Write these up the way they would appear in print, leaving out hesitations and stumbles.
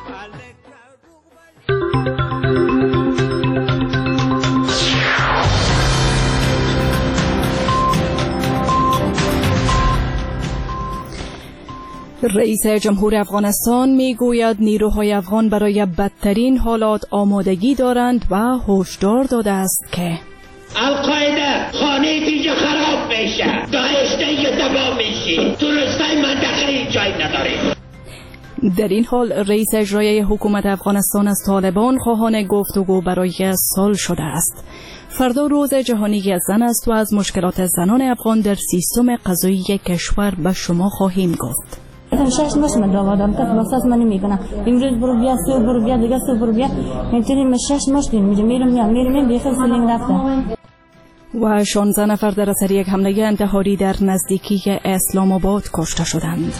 رئیس جمهور افغانستان میگوید نیروهای افغان برای بدترین حالات آمادگی دارند و هشدار داده است که القاعده خانه دیگه خراب میشه، داعش دیگه تباه میشه، تروریستای منطقه جای نداره. در این حال رئیس اجرایی حکومت افغانستان از طالبان خواهان گفتگو برای صلح شده است. فردا روز جهانی زن است و از مشکلات زنان افغان در سیستم قضایی کشور به شما خواهیم گفت. 6 ماه من دوادم تا واسه من میگن امروز برو بیا سو برو بیا دیگه سو برو بیا میتونیم 6 ماه میرم بیخود سلنگ رفته و 16 نفر در اثر یک حمله انتحاری در نزدیکی اسلام آباد کشته شدند.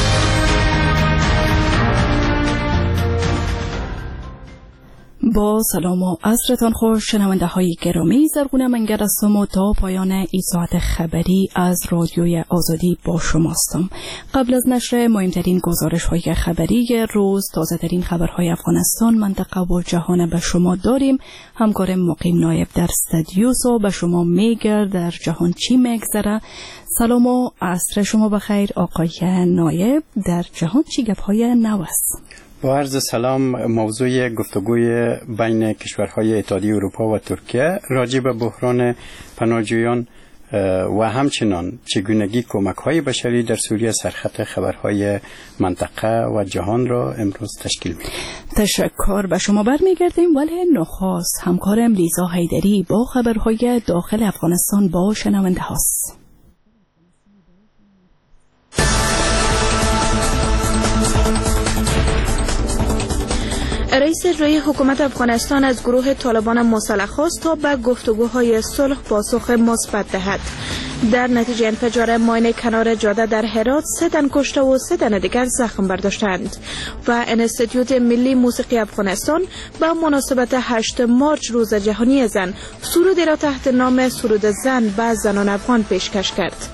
با سلام و عصرتان خوش شنونده های گرامی، زرغون منگر هستم و تا پایان این ساعت خبری از رادیوی آزادی با شماستم. قبل از نشر مهمترین گزارش های خبری روز، تازه ترین خبرهای افغانستان، منطقه و جهان به شما داریم. همکار مقیم نایب در استودیوس و به شما میگه در جهان چی میگذره. سلام و عصر شما بخیر آقای نایب، در جهان چی گپ‌های نو است؟ با عرض سلام، موضوع گفتگوی بین کشورهای اتحادیه اروپا و ترکیه راجع به بحران پناهجویان و همچنان چگونگی کمک‌های بشری در سوریه سرخط خبرهای منطقه و جهان را امروز تشکیل می‌دهیم. تشکر به شما برمیگردیم، ولی نخست همکارم لیزا حیدری با خبرهای داخل افغانستان با شنونده هاست. رئیس اجرایی حکومت افغانستان از گروه طالبان مسلح خواست تا به گفتگوهای صلح پاسخ مثبت دهد. در نتیجه انفجار ماین کنار جاده در هرات 3 تن کشته و 3 تن دیگر زخم برداشتند و انستیتوت ملی موسیقی افغانستان به مناسبت 8 مارچ روز جهانی زن سرودی را تحت نام سرود زن به زنان افغان پیشکش کرد.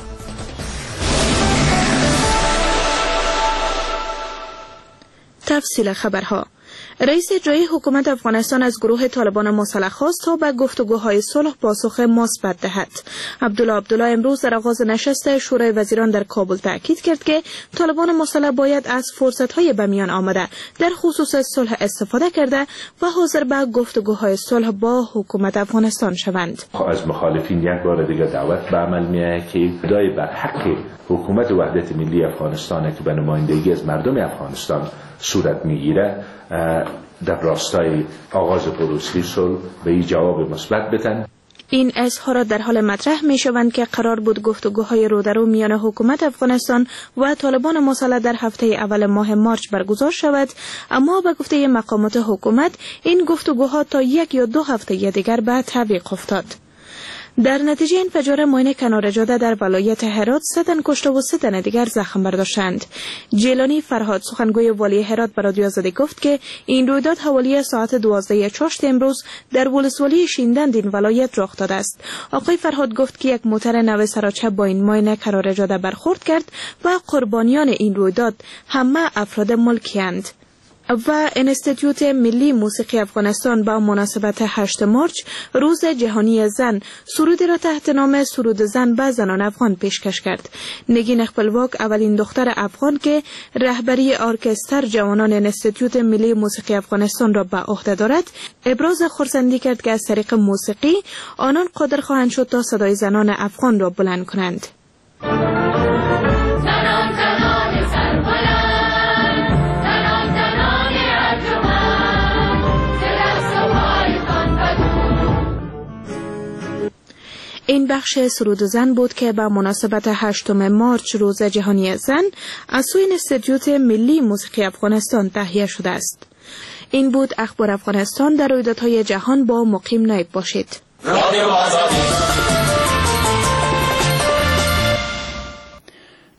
تفصیل خبرها: رئیس اجرایی حکومت افغانستان از گروه طالبان مسلح خواست تا به گفتگوهای صلح پاسخ مثبت دهد. عبدالله امروز در آغاز نشست شورای وزیران در کابل تاکید کرد که طالبان مسلح باید از فرصت‌های به میان آمده در خصوص صلح استفاده کرده و حاضر به گفتگوهای صلح با حکومت افغانستان شوند. از مخالفین یک بار دیگر دعوت به عمل می‌آید که ادعای بر حق حکومت وحدت ملی افغانستان که به نمایندگی از مردم افغانستان صورت می‌گیرد در راستای آغاز پروسه صلح به این جواب مثبت بدن. این اظهارات در حال مطرح می شوند که قرار بود گفتگوهای رودرو میان حکومت افغانستان و طالبان مسلح در هفته اول ماه مارچ برگزار شود، اما به گفته مقامات حکومت این گفتگوها تا 1 یا 2 هفته دیگر به تعویق افتاد. در نتیجه انفجار ماین کنار جاده در ولایت هرات 3 تن کشته و 3 تن دیگر زخم برداشتند. جیلانی فرهاد سخنگوی والی هرات به رادیو آزادی گفت که این رویداد حوالی ساعت 12 چاشت امروز در ولسوالی شیندند این ولایت رخ داده است. آقای فرهاد گفت که یک موتر نو سراچه با این ماین کنار جاده برخورد کرد و قربانیان این رویداد همه افراد ملکی‌اند. و انستیتوت ملی موسیقی افغانستان با مناسبت 8 مارچ روز جهانی زن سرودی را تحت نام سرود زن به زنان افغان پیشکش کرد. نگین خپلواک اولین دختر افغان که رهبری ارکستر جوانان انستیتوت ملی موسیقی افغانستان را به عهده دارد، ابراز خرسندی کرد که از طریق موسیقی آنان قادر خواهند شد تا صدای زنان افغان را بلند کنند. این بخش سرود زن بود که به مناسبت 8 مارچ روز جهانی زن از سوی انستیتوت ملی موسیقی افغانستان تهیه شده است. این بود اخبار افغانستان در رویدادهای جهان. با مقیم نایب باشید.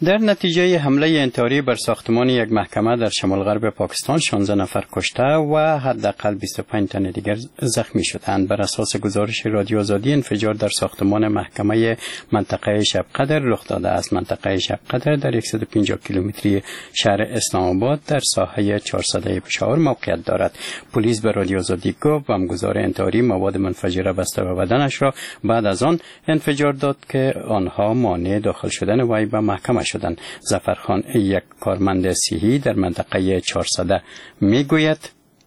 در نتیجه حمله انتحاری بر ساختمان یک محکمه در شمال غرب پاکستان 16 نفر کشته و حداقل 25 تن دیگر زخمی شدند. بر اساس گزارش رادیو آزادی، انفجار در ساختمان محکمه منطقه شب قدر رخ داده است. منطقه شب قدر در 150 کیلومتری شهر اسلام آباد در ساحه 400 پشاور موقعیت دارد. پلیس به رادیو آزادی گفت بمبگذار انتحاری مواد منفجره بسته به بدنش را بعد از آن انفجار داد که آنها مانع داخل شدن وی به محکمه شدند. ظفرخان، یک کارمند صحی در منطقه 400 میگوید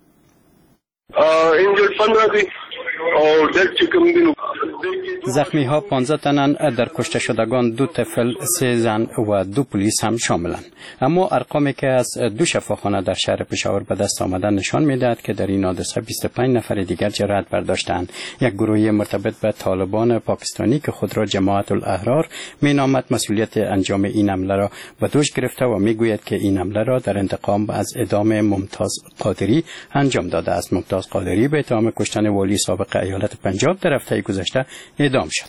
زخمی ها 15 تنند، در کشته شدگان 2 طفل، 3 زن و 2 پلیس هم شاملند. اما ارقامی که از 2 شفاخانه در شهر پشاور به دست آمدن نشان میدهد که در این حادثه 25 نفر دیگر جراحت برداشتند. یک گروه مرتبط به طالبان پاکستانی که خود را جماعت الاحرار مینامد مسئولیت انجام این حمله را به دوش گرفته و میگوید که این حمله را در انتقام از اعدام ممتاز قادری انجام داده است. ممتاز قادری به اتهام کشتن والی سابق ایالت پنجاب در هفته گذشته اعدام شد.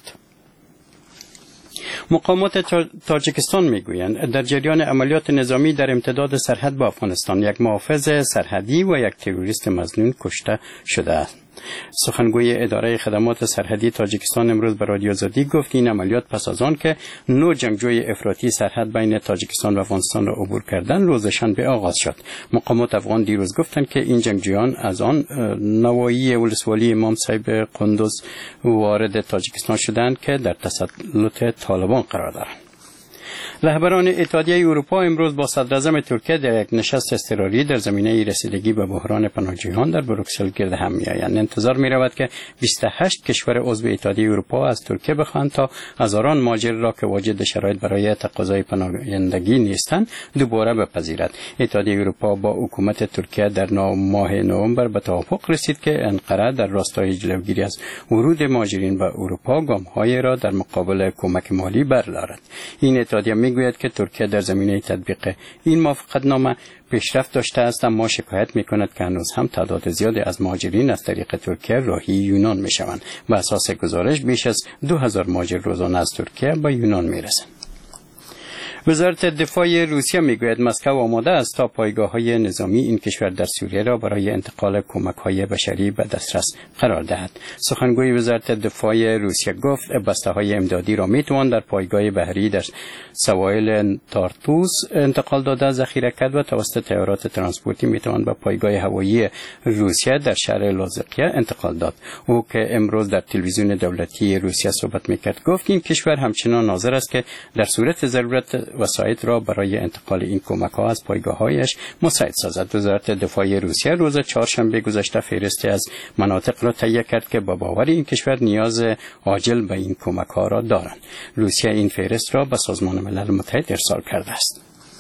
مقامات تاجیکستان میگویند در جریان عملیات نظامی در امتداد سرحد با افغانستان یک محافظ سرحدی و یک تروریست مظنون کشته شده است. سخنگوی اداره خدمات سرحدی تاجیکستان امروز به رادیو آزادی گفت این عملیات پس از آن که 9 جنگجوی افراطی سرحد بین تاجیکستان و افغانستان را عبور کردند روز شنبه آغاز شد. مقامات افغان دیروز گفتند که این جنگجویان از آن نواحی ولسوالی امام صاحب قندوز وارد تاجیکستان شدند که در تسلط طالبان قرار دارند. رهبران اتحادیه اروپا امروز با صدراعظم ترکیه در یک نشست اضطراری در زمینه رسیدگی به بحران پناهجویان در بروکسل گرد هم می‌آیند. انتظار می‌رود که 28 کشور عضو اتحادیه اروپا از ترکیه بخواهند تا هزاران مهاجر را که واجد شرایط برای تقاضای پناهندگی نیستند دوباره بپذیرد. اتحادیه اروپا با حکومت ترکیه در ماه نوامبر به توافق رسید که انقره در راستای جلوگیری از ورود مهاجرین به اروپا گام‌هایی را در مقابل کمک مالی بردارد. این اتحادیه میگوید که ترکیه در زمینه تطبیق این موافقتنامه پیشرفت داشته است، اما شکایت میکند که هنوز هم تعداد زیادی از مهاجرین از طریق ترکیه راهی یونان میشوند. به اساس گزارش بیش از 2000 مهاجر روزانه از ترکیه به یونان میرسند. وزارت دفاع روسیه میگوید مسکو آماده است تا پایگاه‌های نظامی این کشور در سوریه را برای انتقال کمک‌های بشری به دسترس قرار دهد. سخنگوی وزارت دفاع روسیه گفت بسته‌های امدادی را میتوان در پایگاه بحری در سواحل تارتوس انتقال داده، ذخیره کرد و توسط طیارات ترانسپورتی میتوان به پایگاه هوایی روسیه در شهر لازقیه انتقال داد. او که امروز در تلویزیون دولتی روسیه صحبت میکرد گفت این کشور همچنان حاضر است که در صورت ضرورت وسایل را برای انتقال این کمک‌ها از پایگاه‌هایش مساعد سازد. وزارت دفاع روسیه روز چهارشنبه گذشته فهرستی از مناطق را تهیه کرد که با باور این کشور نیاز عاجل به این کمک‌ها را دارند. روسیه این فهرست را به سازمان ملل متحد ارسال کرده است.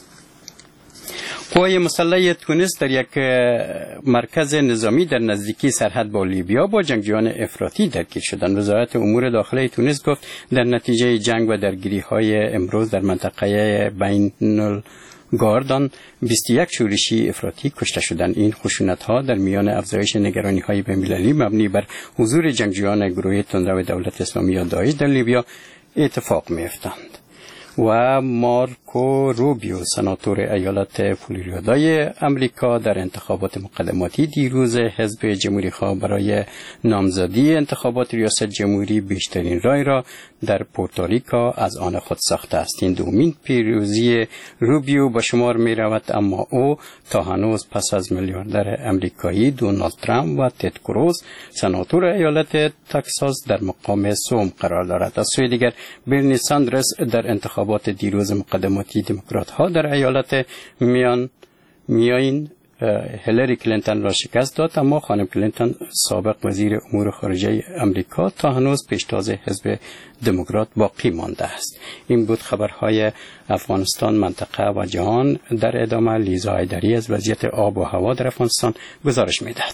قوای مسلح تونس در یک مرکز نظامی در نزدیکی سرحد با لیبیا با جنگجویان افراطی درگیر شدند. وزارت امور داخلی تونس گفت در نتیجه جنگ و درگیری‌های امروز در منطقه بین گاردان 21 شورشی افراطی کشته شدند. این خشونت‌ها در میان افزایش نگرانی‌های بین‌المللی مبنی بر حضور جنگجویان گروه تندرو دولت اسلامی یا داعش در لیبیا اتفاق می‌افتند. و مارکو روبیو سناتور ایالت فلوریدای امریکا در انتخابات مقدماتی دیروز حزب جمهوری خواه برای نامزدی انتخابات ریاست جمهوری بیشترین رای را در پورتوریکو از آن خود ساخته است. این دومین پیروزی روبیو به شمار می رود، اما او تا هنوز پس از میلیاردر امریکایی دونالد ترامپ و تد کروز سناتور ایالت تکساس در مقام سوم قرار دارد. از سوی دیگر برنی ساندرز در انتخابات دیروز مقدماتی دموکرات ها در ایالت میاین هیلاری کلینتون را شکست داد، اما خانم کلینتون سابق وزیر امور خارجه امریکا تا هنوز پیشتاز حزب دموکرات باقی مانده است. این بود خبرهای افغانستان، منطقه و جهان. در ادامه لیزا حیدری از وضعیت آب و هوا در افغانستان گزارش می‌دهد.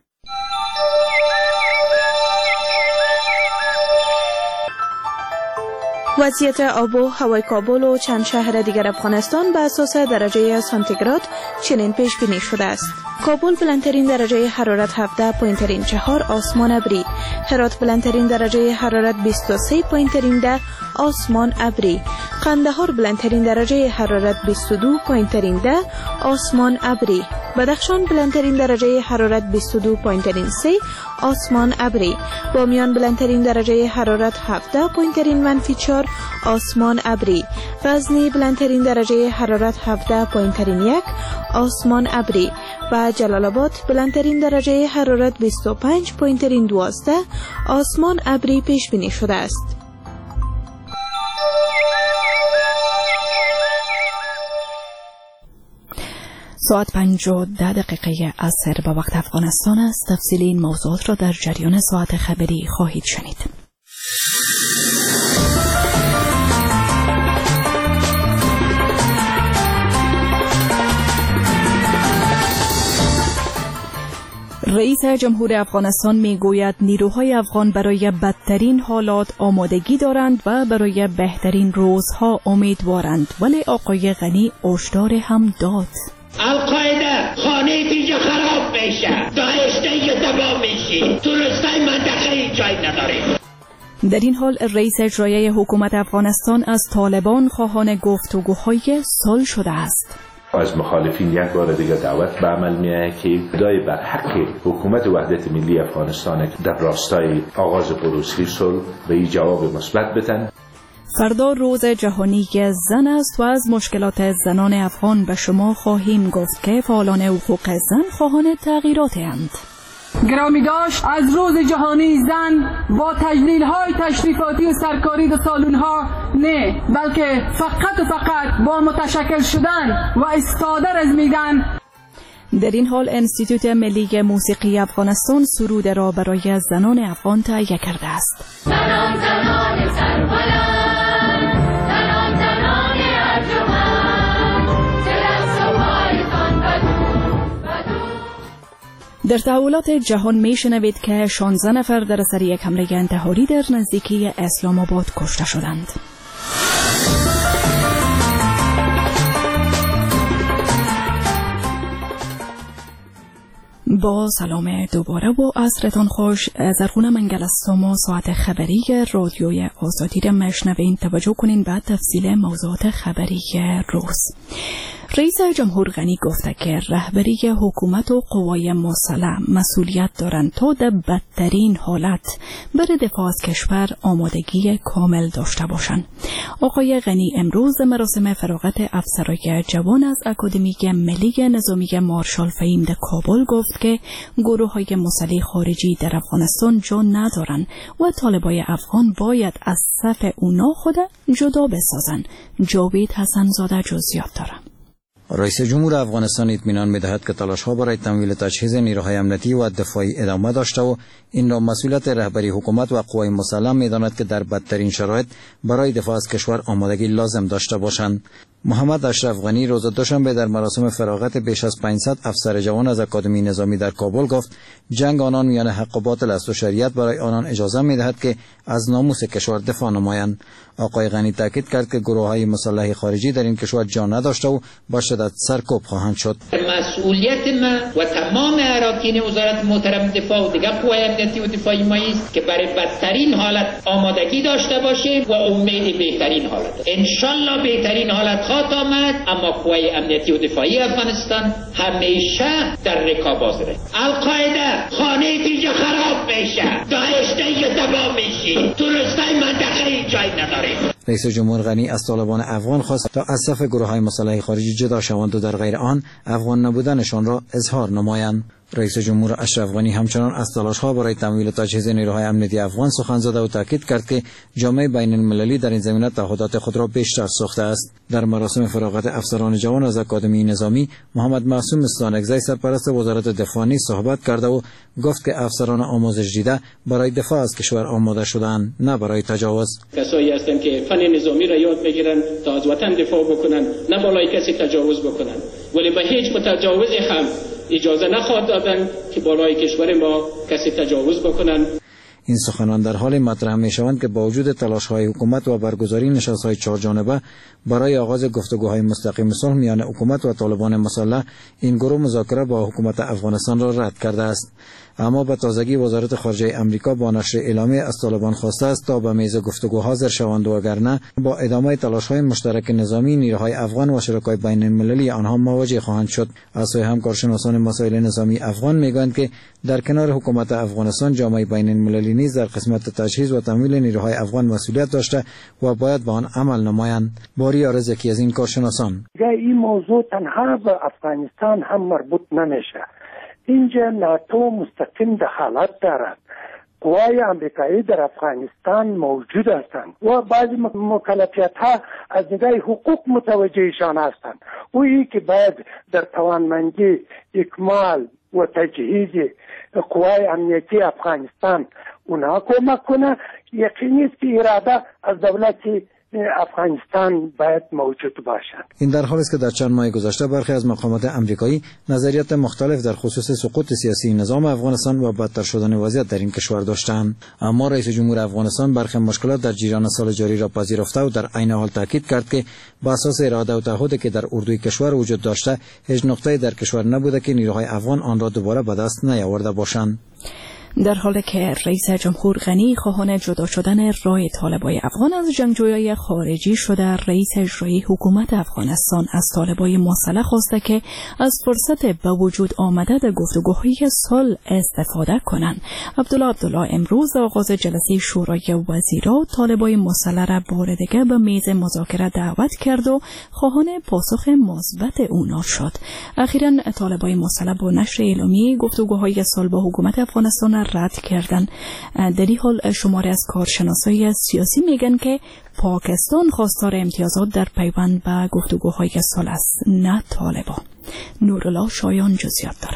وضعیت آب و هوای کابل و چند شهر دیگر افغانستان به اساس درجه سانتیگراد چنین پیش بینی شده است. کابل بلندترین درجه حرارت 17، پایینترین چهار آسمان ابری. هرات بلندترین درجه حرارت 23، پایینترین 10 آسمان ابری. قندهار بلندترین درجه حرارت 22، پایینترین 10 آسمان ابری. بدخشان بلندترین درجه حرارت 22، پایینترین 3 آسمان ابری. بامیان بلندترین درجه حرارت 17، پایینترین -4 آسمان ابری. غزنی بلندترین درجه حرارت 17، پایینترین 1 آسمان ابری. و جلال آباد بلندترین درجه حرارت 25، پایینترین 12 آسمان ابری پیش بینی شده است. ساعت 5:10 عصر به وقت افغانستان است. تفصیل این موضوعات را در جریان ساعت خبری خواهید شنید. رئیس جمهور افغانستان میگوید نیروهای افغان برای بدترین حالات آمادگی دارند و برای بهترین روزها امیدوارند، ولی آقای غنی هشدار هم داد. القاعده خانه دیگه خراب میشه، داعش دیگه تباه میشه، تروریستای منطقه هیچ جایی نداره. در این حال رئیس اجرایی حکومت افغانستان از طالبان خواهان گفتگوهای صلح شده است. از مخالفین یک بار دیگر دعوت به عمل می‌آید که ادعای بر حق حکومت وحدت ملی افغانستان در راستای آغاز پروسه صلح به این جواب مثبت بدن. فردا روز جهانی زن است و از مشکلات زنان افغان به شما خواهیم گفت که فعالان حقوق زن خواهان تغییرات‌اند. گرامی داشت، از روز جهانی زن با تجلیل‌های تشریفاتی و سرکاری در سالن‌ها نه، بلکه فقط و فقط با متشکل شدن و استاده رزمیدن. در این حال انستیتوت ملی موسیقی افغانستان سرود را برای زنان افغان تهیه کرده است. زنان سربلند، زنان ارجمند، چرا سوایتان بدو. در تحولات جهان میشنوید که 16 نفر در اثر یک حمله انتحاری در نزدیکی اسلام آباد کشته شدند. با سلام دوباره و عصرتان خوش. زرغونه منگل هستم و ساعت خبری رادیوی آزادی را مشنوین. توجه کنین بعد تفصیل موضوعات خبری روز. رئیس جمهور غنی گفته که رهبری حکومت و قوای مسلح مسئولیت دارند تا در بدترین حالت برای دفاع از کشور آمادگی کامل داشته باشند. آقای غنی امروز مراسم فراغت افسرای جوان از اکادمی ملی نظامی مارشال فهیم در کابل گفت که گروه‌های مسلح خارجی در افغانستان جا ندارند و طالبای افغان باید از صف اونا خود جدا بسازند. جاوید حسن‌زاده جزئیات دارد. رئیس جمهور افغانستان اطمینان می‌دهد که تلاش‌ها برای تمویل تجهیز نیروهای امنیتی و دفاعی ادامه داشته و این را مسئولیت رهبری حکومت و قوای مسلح می‌داند که در بدترین شرایط برای دفاع از کشور آمادگی لازم داشته باشند. محمد اشرف غنی روز دوشنبه در مراسم فراغت بیش از 500 افسر جوان از اکادمی نظامی در کابل گفت جنگ آنان میان حق و باطل است و شریعت برای آنان اجازه می‌دهد که از ناموس کشور دفاع نمایند. آقای غنی تاکید کرد که گروه‌های مسلح خارجی در این کشور جا نداشته و با شدت سرکوب خواهند شد. مسئولیت من و تمام اراکین وزارت محترم دفاع و دیگر قوای امنیتی و دفاعی ما است که برای بدترین حالت آمادگی داشته باشیم و امید بهترین حالت. انشالله بهترین حالت خواهد آمد، اما قوای امنیتی و دفاعی افغانستان همیشه در رکاب حاضره. القاعده خانه دیگه خراب میشه، داعش دیگه تباه میشه، تروریستای منطقه هیچ جایی نداره. رئیس جمهور غنی از طالبان افغان خواست تا از صف گروه‌های مسلح خارجی جدا شوند و در غیر آن افغان نبودنشان را اظهار نمایند. رئیس جمهور اشرف غنی همچنان از تلاش‌ها برای تمویل تجهیز نیروهای امنیتی افغان سخن زد و تاکید کرد که جامعه بین‌المللی در این زمینه تعهدات خود را بیشتر ساخته است. در مراسم فراغت افسران جوان از اکادمی نظامی محمد معصوم استانکزی سرپرست وزارت دفاع نیز صحبت کرده و گفت که افسران آموزش دیده برای دفاع از کشور آماده شدند، نه برای تجاوز. کسایی هستند که فن نظامی را یاد بگیرن تا از وطن دفاع بکنن، نه بالای کسی تجاوز بکنن، ولی به هیچ متجاوزی هم اجازه نخواهد دادن که بالای کشور ما کسی تجاوز بکنن. این سخنان در حال مطرح می‌شوند که با وجود تلاش‌های حکومت و برگزاری نشست‌های چهارجانبه برای آغاز گفتگوهای مستقیم صلح میان حکومت و طالبان مسلح، این گروه مذاکره با حکومت افغانستان را رد کرده است. اما به تازگی وزارت خارجه امریکا با نشر اعلامیه از طالبان خواسته است تا به میز گفتگو حاضر شوند، وگرنه با ادامه تلاش‌های مشترک نظامی نیروهای افغان و شرکای بین المللی آنها مواجه خواهند شد. از سوی همکارشناسان مسائل نظامی افغان میگویند که در کنار حکومت افغانستان جامعه بین المللی نیز در قسمت تجهیز و تمویل نیروهای افغان مسئولیت داشته و باید به آن عمل نمایند. باری عارض یکی از این کارشناسان: این موضوع تنها به افغانستان هم مربوط نمیشه. اینجا ناتو مستقیم دخالت دارد. قوای امریکایی در افغانستان موجود هستند و بعضی مکلفیت ها از نگاه حقوق متوجهشان هستند. اویی که باید در توانمندی اکمال و تجهیز قوای امنیتی افغانستان اونها کمک کنه. یقینی است که اراده از دولت افغانستان باید موجود باشد. این در حالی است که در چند ماه گذشته برخی از مقامات امریکایی نظریات مختلف در خصوص سقوط سیاسی نظام افغانستان و بدتر شدن وضعیت در این کشور داشتند. اما رئیس جمهور افغانستان برخی مشکلات در جریان سال جاری را پذیرفته و در عین حال تاکید کرد که با اساس اراده و تعهدی که در اردوی کشور وجود داشته، هیچ نقطه‌ای در کشور نبوده که نیروهای افغان آن را دوباره به دست نیاورده باشند. در حالی که رئیس جمهور غنی خواهان جدا شدن رای طالبای افغان از جنگجویای خارجی شده، رئیس اجرایی حکومت افغانستان از طالبای مسلح خواسته که از فرصت به وجود آمده در گفتگوهای صلح استفاده کنند. عبدالله امروز آغاز جلسه شورای وزیران طالبای مسلح را بار دیگر به میز مذاکره دعوت کرد و خواهان پاسخ مثبت اونا شد. اخیراً طالبای مسلح با نشر اعلامیه گفتگوهای صلح با حکومت افغانستان رد کردن. در این حال شماری از کارشناسای سیاسی میگن که پاکستان خواستار امتیازات در پیوند به گفتگوهای صلح است، نه طالبان. نورالله شایان جزئیات داره.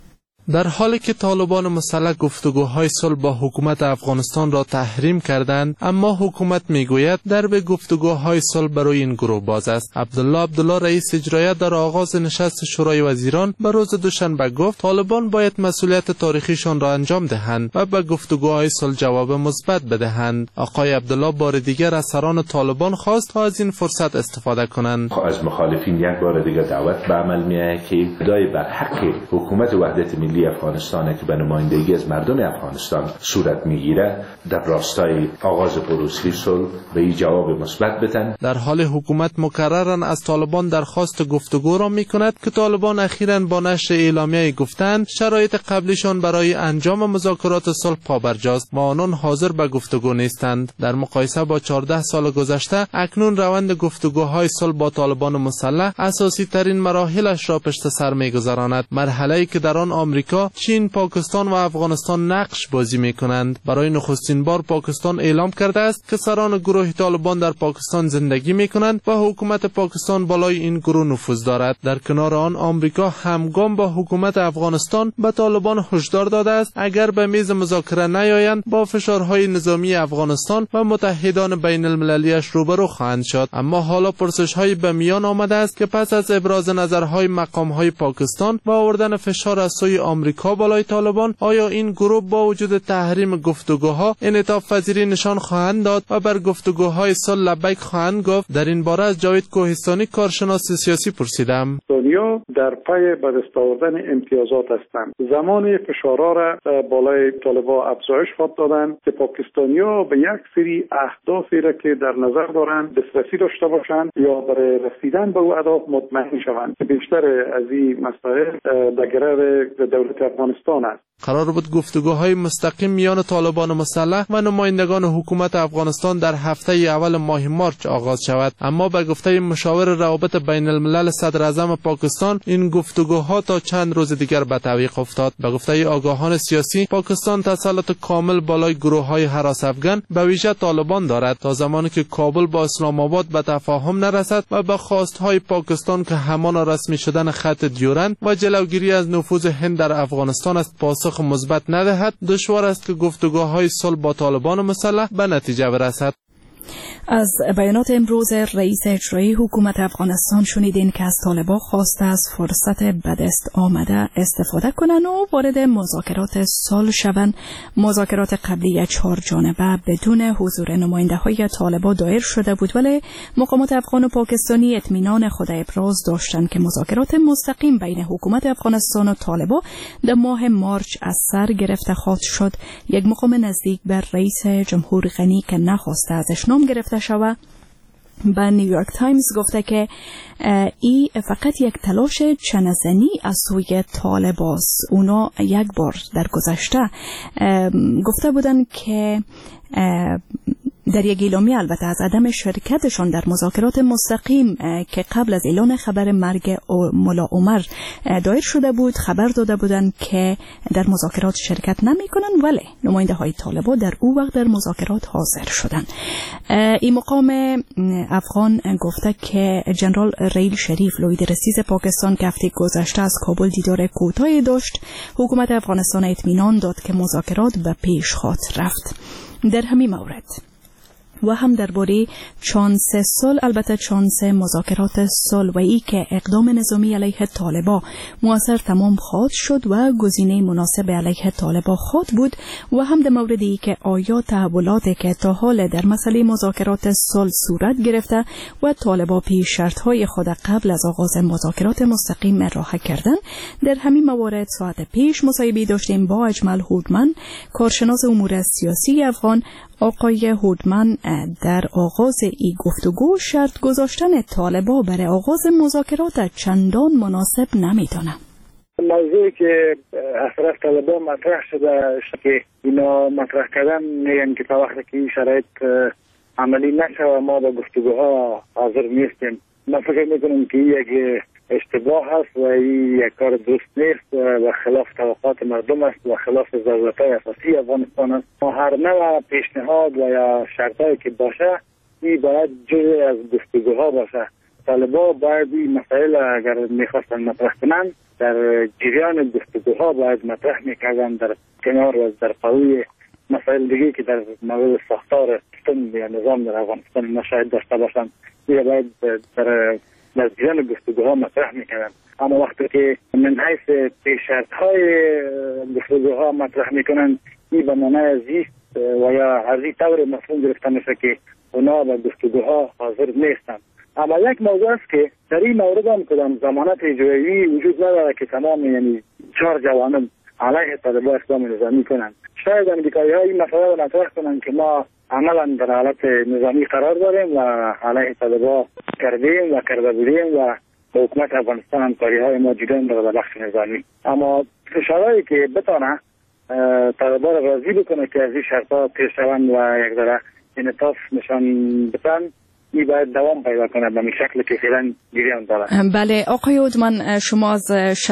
در حالی که طالبان مسلح گفتگوهای صلح با حکومت افغانستان را تحریم کردند، اما حکومت میگوید درب گفتگوهای صلح برای این گروه باز است. عبدالله رئیس اجرایی در آغاز نشست شورای وزیران به روز دوشنبه گفت طالبان باید مسئولیت تاریخیشان را انجام دهند و به گفتگوهای صلح جواب مثبت بدهند. آقای عبدالله بار دیگر از سران طالبان خواست تا از این فرصت استفاده کنند. از مخالفین یک بار دیگر دعوت به عمل می‌آید که ادعای بر حق حکومت وحدت ملی افغانستان که به نمایندگی از مردم افغانستان صورت میگیره در راستای آغاز پروسه صلح به این جواب مثبت بدن. در حال حکومت مکرراً از طالبان درخواست گفتگو را میکند که طالبان اخیراً با نشر اعلامیه گفتند شرایط قبلیشان برای انجام مذاکرات صلح پابرجاست و آنان حاضر به گفتگو نیستند. در مقایسه با 14 سال گذشته اکنون روند گفتگوهای صلح با طالبان مسلح اساسی ترین مراحلش را پشت سر میگذراند، مرحله‌ای که در آن آمریکا، چین، پاکستان و افغانستان نقش بازی میکنند. برای نخستین بار پاکستان اعلام کرده است که سران گروه طالبان در پاکستان زندگی میکنند و حکومت پاکستان بالای این گروه نفوذ دارد. در کنار آن آمریکا همگام با حکومت افغانستان به طالبان هشدار داده است اگر به میز مذاکره نیایند با فشارهای نظامی افغانستان و متحدان بین المللیش روبرو خواهند شد. اما حالا پرسش‌هایی به میان آمده است که پس از ابراز نظرهای مقام‌های پاکستان و آوردن فشار از سوی آمریکا بالای طالبان، آیا این گروه با وجود تحریم گفتگوها انعطاف پذیری نشان خواهند داد و بر گفتگوهای صلح لبیک خواهند گفت؟ در این باره از جاوید کوهستانی کارشناس سیاسی پرسیدم. دنیا در پی به دست آوردن امتیازات هستند. زمان فشارها را بالای طالبان افزایش خواهد دادند که پاکستانی‌ها به یک سری اهدافی را که در نظر دارند دسترسی داشته باشند یا برای رسیدن به او اهداف مطمئن شوند که بیشتر از این مسائل در گرو دولت افغانستان است. قرار بود گفتگوهای مستقیم میان طالبان مسلح و نمایندگان حکومت افغانستان در هفته اول ماه مارچ آغاز شود، اما به گفته مشاور روابط بین الملل صدر اعظم پاکستان این گفتگوها تا چند روز دیگر به تعویق افتاد. به گفته آگاهان سیاسی پاکستان تسلط کامل بالای گروه‌های هراس افغان به ویژه طالبان دارد تا زمانی که کابل با اسلام آباد به تفاهم نرسد و به خواستهای پاکستان که همان رسمی شدن خط دیورند و جلوگیری از نفوذ هند در افغانستان است پاسخ مثبت ندهد، دشوار است که گفتگوهای صلح با طالبان مسلح به نتیجه برسد. از بیانات امروز رئیس اجرایی حکومت افغانستان شنیدین که از طالبان خواسته از فرصت بدست آمده استفاده کنند و وارد مذاکرات صلح شوند. مذاکرات قبلی 4 جانبه بدون حضور نماینده های طالبان دایر شده بود، ولی مقامات افغان و پاکستانی اطمینان خود ابراز داشتند که مذاکرات مستقیم بین حکومت افغانستان و طالبان در ماه مارچ از سر گرفته خواهد شد. یک مقام نزدیک به رئیس جمهور غنی که نخواسته ازش نام گرفته شود به نیویورک تایمز گفته که ای فقط یک تلاش چنه‌زنی از سوی طالبان است. اونا یک بار در گذشته گفته بودن که در یک اعلامیه البته از عدم شرکتشان در مذاکرات مستقیم که قبل از اعلان خبر مرگ ملا عمر دایر شده بود خبر داده بودند که در مذاکرات شرکت نمی کنند، ولی نماینده های طالبان در او وقت در مذاکرات حاضر شدند. این مقام افغان گفته که جنرال ریل شریف لوی رئیس پاکستان که هفته گذشته از کابل دیدار کوتاهی داشت، حکومت افغانستان اطمینان داد که مذاکرات به پیش خواهد رفت. در همین مورد و هم درباره چانس صلح، البته چانس مذاکرات صلح و ای که اقدام نظامی علیه طالبان مؤثر تمام خواهد شد و گزینه مناسب علیه طالبان خواهد بود، و هم در مورد ای که آیا تحولاتی که تا حال در مسئله مذاکرات صلح صورت گرفته و طالبان پیش شرطهای خود قبل از آغاز مذاکرات مستقیم راه کردن. در همین موارد ساعت پیش مصاحبه داشتیم با اجمل هودمن، کارشناس امور سیاسی افغان. آقای هودمن در آغاز این گفتگو شرط گذاشتن طالبان برای آغاز مذاکرات چندان مناسب نمیدانم. موضوعی که از طرف طالبان مطرح شده که اینا مطرح کردن میگن که تا وقتی که این شرایط عملی نشه ما با گفتگوها حاضر نیستیم. من فکر میکنم که یک اشتباه است و این یک کار درست نیست و خلاف توقعات مردم است و خلاف ضرورت‌های اساسی افغانستان است. ما هر نوع پیشنهاد و یا شرطایی که باشه این باید جزء از گفتگوها باشه. طالبان باید این مسائل اگر میخواستن مطرح کنن در جریان گفتگوها باید مطرح میکردن در کنار و در پای مسائل دیگه که در مورد ساختار سیستم یا نظام در افغانستان نشاید داشته باشن. این باید در جریان گفتگوها مطرح میکنن. اما وقتی که من حیث پیش‌شرط‌های گفتگوها مطرح میکنن این به معنای زیست و یا از این طور مفهوم گرفته میشه که اونا به گفتگوها حاضر نیستن. اما یک موضوع است که در این مورد هم کدام ضمانت اجرایی وجود نداره که تمام یعنی 4 جوانب علیه طالبان اقدام نظامی کنند. شاید امریکایی‌ها این مسئله را مطرح کنند که ما عملا در حالت نظامی قرار داریم و علیه طالبان کردیم و کرده بودیم و حکومت افغانستان همکاری‌های ما دیدن در بخش نظامی. اما فشارهایی که بتونه طالبان را راضی بکنه که از این شرط‌ها پیر شوند و یک ذره انعطاف نشان بدن این باید دوام پیدا کنه به شکل که فعلا جریان داره. بله آقای هودمن، شما از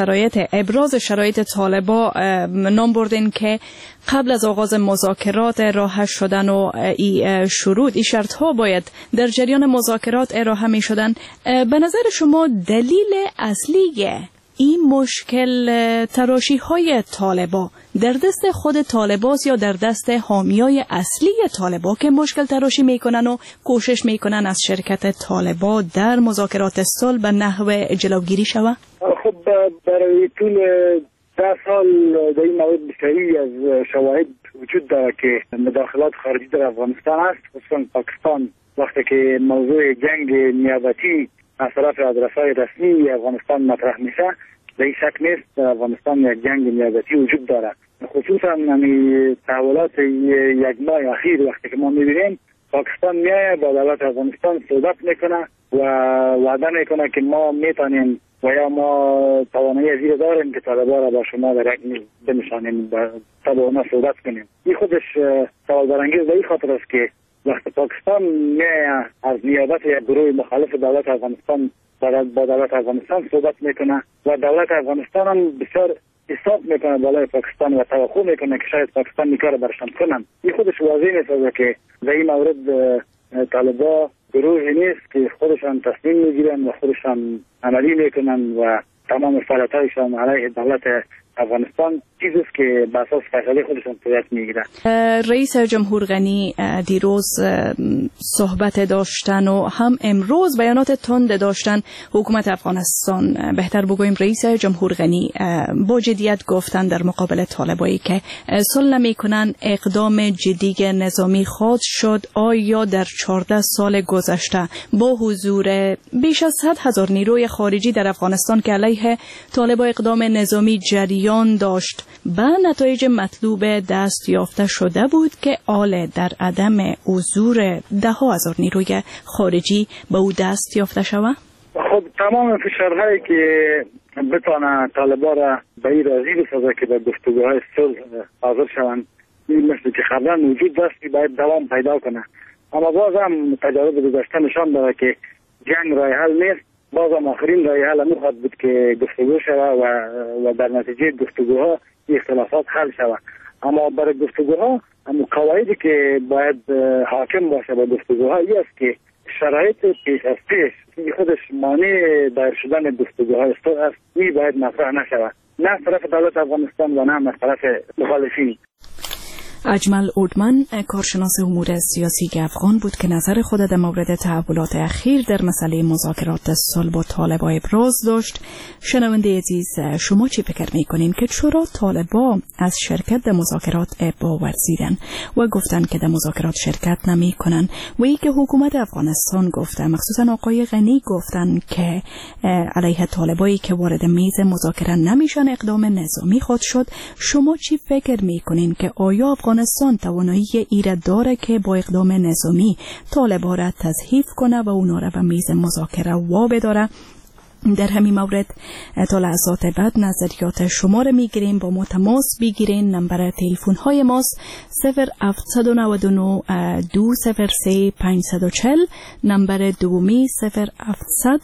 ابراز شرایط طالبان نام بردین که قبل از آغاز مذاکرات ارائه شدن و این شروط این شرط ها باید در جریان مذاکرات ارائه می شدن. به نظر شما دلیل اصلی این مشکل تراشی های طالبان در دست خود طالبان یا در دست حامیای اصلی طالبان که مشکل تراشی میکنن و کوشش میکنن از شرکت طالبان در مذاکرات صلح به نحو جلوگیری شود؟ خب برای طول 10 سال در این مورد بسیاری از شواهد وجود داره که مداخلات خارجی در افغانستان است، خصوصا پاکستان وقتی که موضوع جنگ نیابتی از طرف ادرس‌های رسمی افغانستان مطرح میشه به این شک نیست در افغانستان یک جنگ نیابتی وجود داره. خصوصا تحولات یک ماه اخیر وقتی که ما میبینیم پاکستان میایه با دولت افغانستان صحبت میکنه و وعده میکنه که ما میتونیم و یا ما توانایی از این داریم که طالبان را با شما در یک میز بنشانیم تا با اونا صحبت کنیم. این خودش سوال برانگیز به این خاطر است که وقتی پاکستان میایه از نیابت یک گروه مخالف دولت افغانستان با دولت افغانستان صحبت میکنه و دولت افغانستان هم بسیار حساب میکنه بالای پاکستان و توقع میکنه که شاید پاکستان این کار برشان کنن. این خودش واضح میسازه که در این مورد طالبان گروهی نیست که خودشان تصمیم میگیرن و خودشان عملی میکنن و تمام فعالیتایشان علیه دولت افغانستان چیزی است که به اساس فیصله خودشون صورت میگیره. رئیس جمهور غنی دیروز صحبت داشتن و هم امروز بیانات تند داشتن. حکومت افغانستان، بهتر بگوییم رئیس جمهور غنی، با جدیت گفتن در مقابل طالبایی که صلح نمی‌کنن اقدام جدی نظامی خواهد شد. آیا در 14 سال گذشته با حضور بیش از 100,000 نیروی خارجی در افغانستان که علیه طالبان اقدام نظامی جریان داشت به نتایج مطلوب دست یافته شده بود که آل در عدم حضور 10,000 نیروی خارجی به او دست یافته شود؟ خب تمام فشارهایی که بتونه طالبان را به این راضی بسازه که به گفتگوهای صلح حاضر شوند، این مثل که قبلا وجود داشتی باید دوام پیدا کنه. اما باز هم تجارب گذشته نشان داده که جنگ راه حل نیست. باز هم آخرین راه حل میخواد بود که گفتگو شود و در نتیجه گفتگوها اختلافات حل شود. اما برای گفتگوها قواعدی که باید حاکم باشه به گفتگوها این است که شرایط پیش از پیش خودش مانع دایر شدن گفتگوهای صلح است. این باید مطرح نشود، نه از طرف دولت افغانستان و نه از طرف مخالفین. اجمل اودمن، کارشناس امور سیاسی افغان بود که نظر خود در مورد تحولات اخیر در مسئله مذاکرات صلح با طالبان ابراز داشت. شنونده عزیز، شما چی فکر میکنین که چرا طالبان از شرکت در مذاکرات ابا ورزیدن و گفتن که در مذاکرات شرکت نمیکنن و ای که حکومت افغانستان گفته، مخصوصا آقای غنی گفتن که علیه طالبایی که وارد میز مذاکره نمیشن اقدام نظامی خود شد. شما چی فکر میکنین که آیا افغانستان توانایی ایره داره که با اقدام نظامی طالبان را تضعیف کنه و اونا را به میز مذاکره وابداره؟ در همین مورد تا لحظات بعد نظریات شما را میگیریم. با ما تماس بگیرین. نمبر تلفن های ماست 0799 203 540، نمبر دومی 0700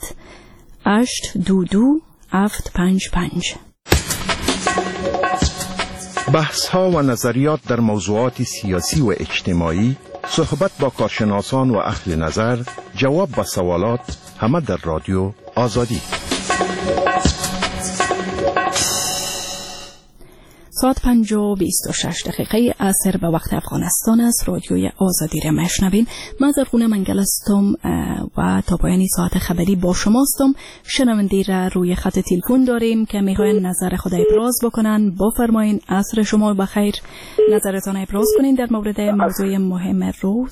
822 755. بحث‌ها و نظریات در موضوعات سیاسی و اجتماعی، صحبت با کارشناسان و اهل نظر، جواب به سوالات، همه در رادیو آزادی. ساعت 5:26 عصر به وقت افغانستان است. رادیوی آزادی را میشنوین. من زرغونه منگل هستم و تا پایان ساعت خبری با شما هستم. شنونده را روی خط تلفن داریم که میخواین نظر خود ابراز بکنن. بفرمایین. عصر شما بخیر. نظرتان ابراز کنین در مورد موضوع مهم روز.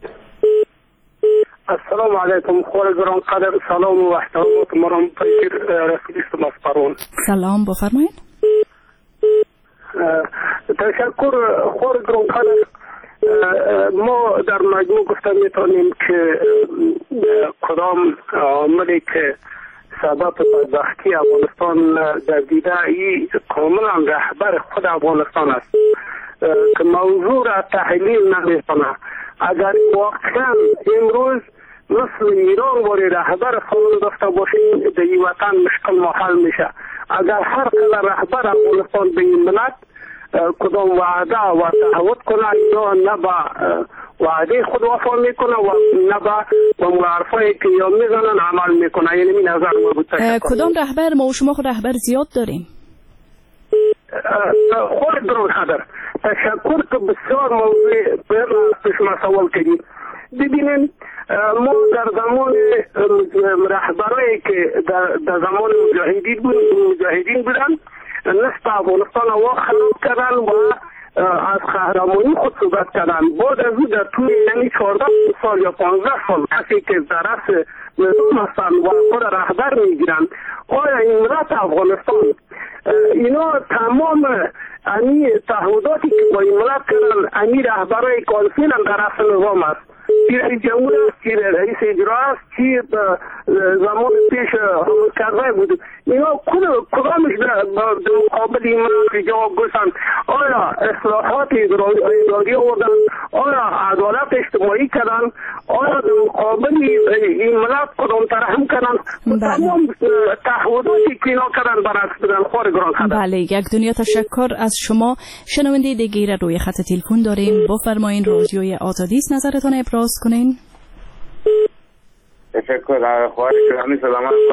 السلام علیکم. خور گران قدر سلام و احترامات مرام پیر رسولیست مسپرون. سلام، بفرمایین. تشکر. خور گران قدر، ما در مجموع گفته میتونیم که کدام عاملی که سبب بدبختی افغانستان در دیده ای کاملا رهبر خود افغانستان است که موضوع را تحلیل نمیکنه. اگر واقعا امروز مثل ایران واری رهبر خود داشته باشیم در این وطن مشکل محل میشه. اگر هر قدر رهبر افغانستان به این ملت کدام وعده و تعهد کنه یا نه با وعده خود وفا میکنه و نه با معرفایی که یا میزنن عمل میکنه. یعنی این نظر ما بود. کدام رهبر؟ ما و شما خود رهبر زیاد داریم. خود درون خبر. تشکر که بسیار موضوع پیش ما سوال کردیم. ببینیم ما در زمان رهبرایی که در زمان مجاهدین بودن نصف افغانستان وا خراب کردن و از قهرمانی خود صحبت کردن. بعد از او در طول یعنی 14 سال یا 15 سال کسی که در رأس نظام هستن و خود رهبر میگیرن، آیا این ملت افغانستان اینا تمام امی تعهداتی که با این ملت کردن امی رهبرای کانسیل هم در رأس نظام است، چی رئیس جمهور است، چی رئیس اجرا است، چی زمان پیش حمل کرده بود، اینا کدامش در مقابل این ملت جواب گفتن؟ آیا اصلاحات اداری آوردن؟ آیا عدالت اجتماعی کردن؟ آیا در مقابل این ملت کدام ترحم کردن؟ تمام تعهداتی که اینا کردن برعکس بدن. خور گران خدا. بله، یک دنیا تشکر از شما. شنونده دیگه را روی خط تلفن داریم. بفرمایین. رادیوی آزادی است، نظرتان ابراز کنین. تشکر. خواهش گرامی سلامت خود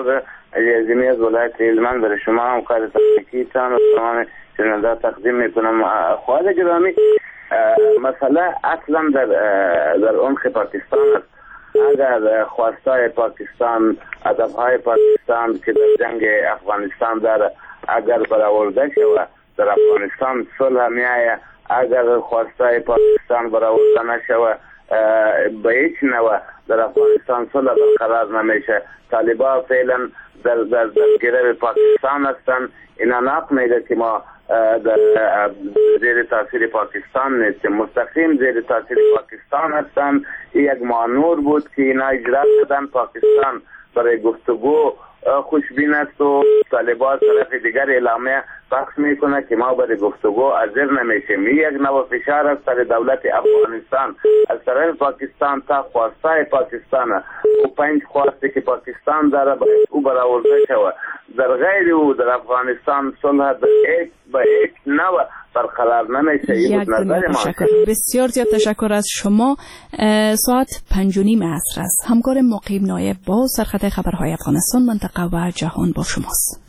عزیزی از ولایت هلمند برای شما هم کار تحقیقیتان و تمام شنونده تقدیم میکنم. خواهد گرامی، مسئله اصلا در عمق پاکستان است. اگر خواستای پاکستان، هدفهای پاکستان که در جنگ افغانستان داره اگر برآورده شود، در افغانستان صلح میآید. اگر خواستای پاکستان برآورده نشود، به هیچ نوع در افغانستان صلح برقرار نمیشه. طالبان فعلا در گرو پاکستان هستند. اینا ناق میگه که ما در زیر تاثیر پاکستان نیستیم، مستقیم زیر تاثیر پاکستان هستند. یک مانور بود که اینا اجرا کردن. پاکستان برای گفتگو خوشبین است و طالبان طرف دیگر اعلامیه پخش میکنه که ما برای گفتگو حاضر نمیشیم. یک نوع فشار است سر دولت افغانستان از طرف پاکستان تا خواستای پاکستان و 5 خواسته که پاکستان داره باید او برآورده شود. در غیر او در افغانستان صلح به یک نوع برقرار نمیشه. این نظر ما. بسیار زیاد تشکر از شما. ساعت 5:30 عصر است. همکار مقیم نایب با سرخط خبرهای افغانستان، منطقه و جهان با شماست.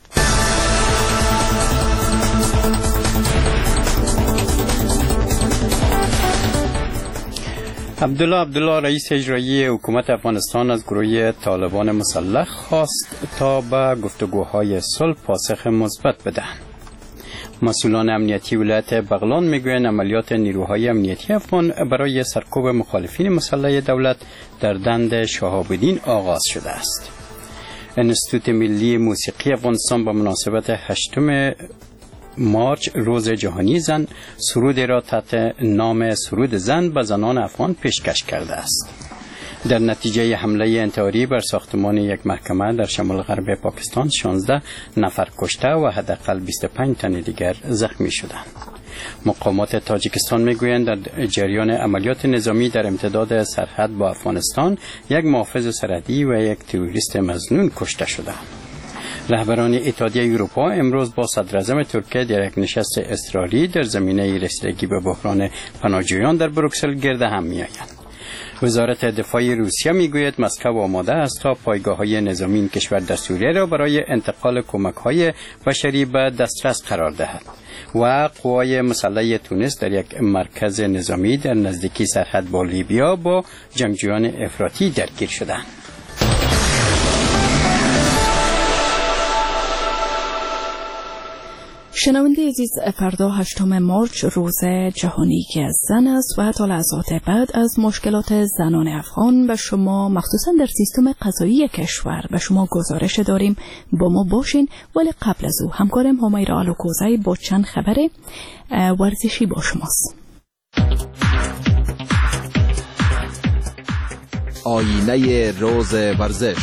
عبدالله رئیس اجرایی حکومت افغانستان از گروه طالبان مسلح خواست تا به گفتگوهای صلح پاسخ مثبت بدهند. مسئولان امنیتی ولایت بغلان میگویند عملیات نیروهای امنیتی افغان برای سرکوب مخالفین مسلح دولت در دند شهاب الدین آغاز شده است. انستیتوت ملی موسیقی افغانستان با مناسبت 8 مارچ روز جهانی زن سرود را تحت نام سرود زن به زنان افغان پیشکش کرده است. در نتیجه حمله انتحاری بر ساختمان یک محکمه در شمال غرب پاکستان 16 نفر کشته و حداقل 25 تن دیگر زخمی شدند. مقامات تاجیکستان میگویند در جریان عملیات نظامی در امتداد سرحد با افغانستان یک محافظ سرحدی و یک تروریست مظنون کشته شدند. رهبران اتحادیه اروپا امروز با صدراعظم ترکیه در یک نشست اضطراری در زمینه رسیدگی به بحران پناهجویان در بروکسل گرد هم میآیند. وزارت دفاع روسیه میگوید مسکو آماده است تا پایگاه‌های نظامی این کشور در سوریه را برای انتقال کمک‌های بشری به دسترس قرار دهد و قوای مسلح تونس در یک مرکز نظامی در نزدیکی سرحد با لیبیا با جنگجویان افراطی درگیر شدند. شنونده عزیز، فردا 8 مارچ روز جهانی که از زن است و تا لحظات بعد از مشکلات زنان افغان و شما مخصوصا در سیستم قضایی کشور و شما گزارش داریم. با ما باشین. ولی قبل از او همکارم همیرا آلوکوزی با چند خبر ورزشی با شماست. آینه روز ورزش.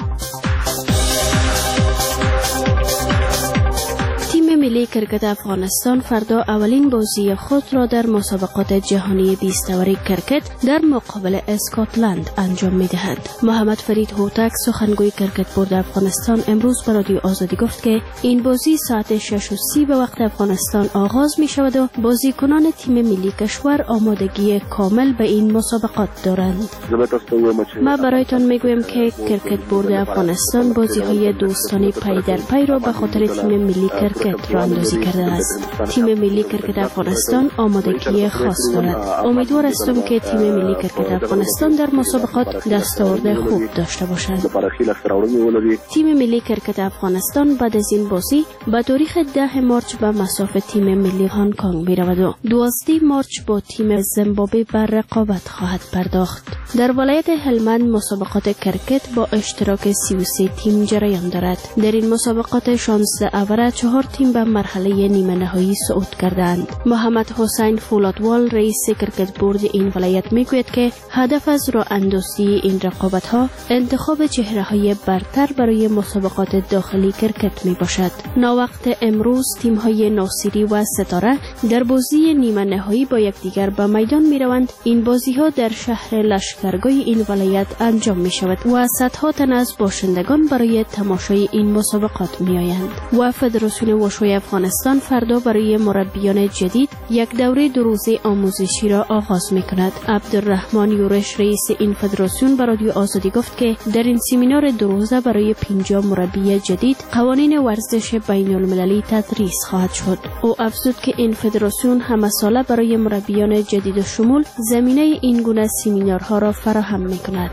تیم ملی کرکت افغانستان فردا اولین بازی خود را در مسابقات جهانی 20 اوری کرکت در مقابل اسکاتلند انجام می‌دهد. محمد فرید هوتک سخنگوی کرکت بورد افغانستان امروز به رادیو آزادی گفت که این بازی ساعت 6:30 به وقت افغانستان آغاز می‌شود و بازیکنان تیم ملی کشور آمادگی کامل به این مسابقات دارند. ما برایتان میگویم که کرکت بورد افغانستان بازی‌های دوستانه پی در پی را به خاطر تیم ملی کرکت را اندازی کرده است. تیم ملی کرکت افغانستان آمادگی خاص دارد. امیدوار هستم که تیم ملی کرکت افغانستان در مسابقات دستاورد خوب داشته باشد. تیم ملی کرکت افغانستان بعد از این بازی به تاریخ 10 مارچ به مصاف تیم ملی هنگ کنگ می رود و 12 مارچ با تیم زیمبابوه بر رقابت خواهد پرداخت. در ولایت هلمند مسابقات کرکت با اشتراک 33 تیم جریان دارد. در این مسابقات 16 اوره 4 تیم به مرحله نیمه نهایی صعود کردند. محمد حسین فولادوال رئیس کرکت بورد این ولایت میگوید که هدف از راه اندازی این رقابت ها انتخاب چهره های برتر برای مسابقات داخلی کرکت می باشد. ناوقت امروز تیم های ناصری و ستاره در بازی نیمه نهایی با یکدیگر به میدان می روند. این بازی ها در شهر لشکرگاه این ولایت انجام می شود و صدها تن از باشندگان برای تماشای این مسابقات می آیند. و فدراسیون وشوی برای افغانستان فردا برای مربیان جدید یک دوره 2 روزه آموزشی را آغاز می‌کند. عبدالرحمن یورش رئیس این فدراسیون به رادیو آزادی گفت که در این سمینار 2 روزه برای 50 مربی جدید قوانین ورزش بین المللی تدریس خواهد شد. او افزود که این فدراسیون همه ساله برای مربیان جدید و شمول زمینه این گونه سمینارها را فراهم می‌کند.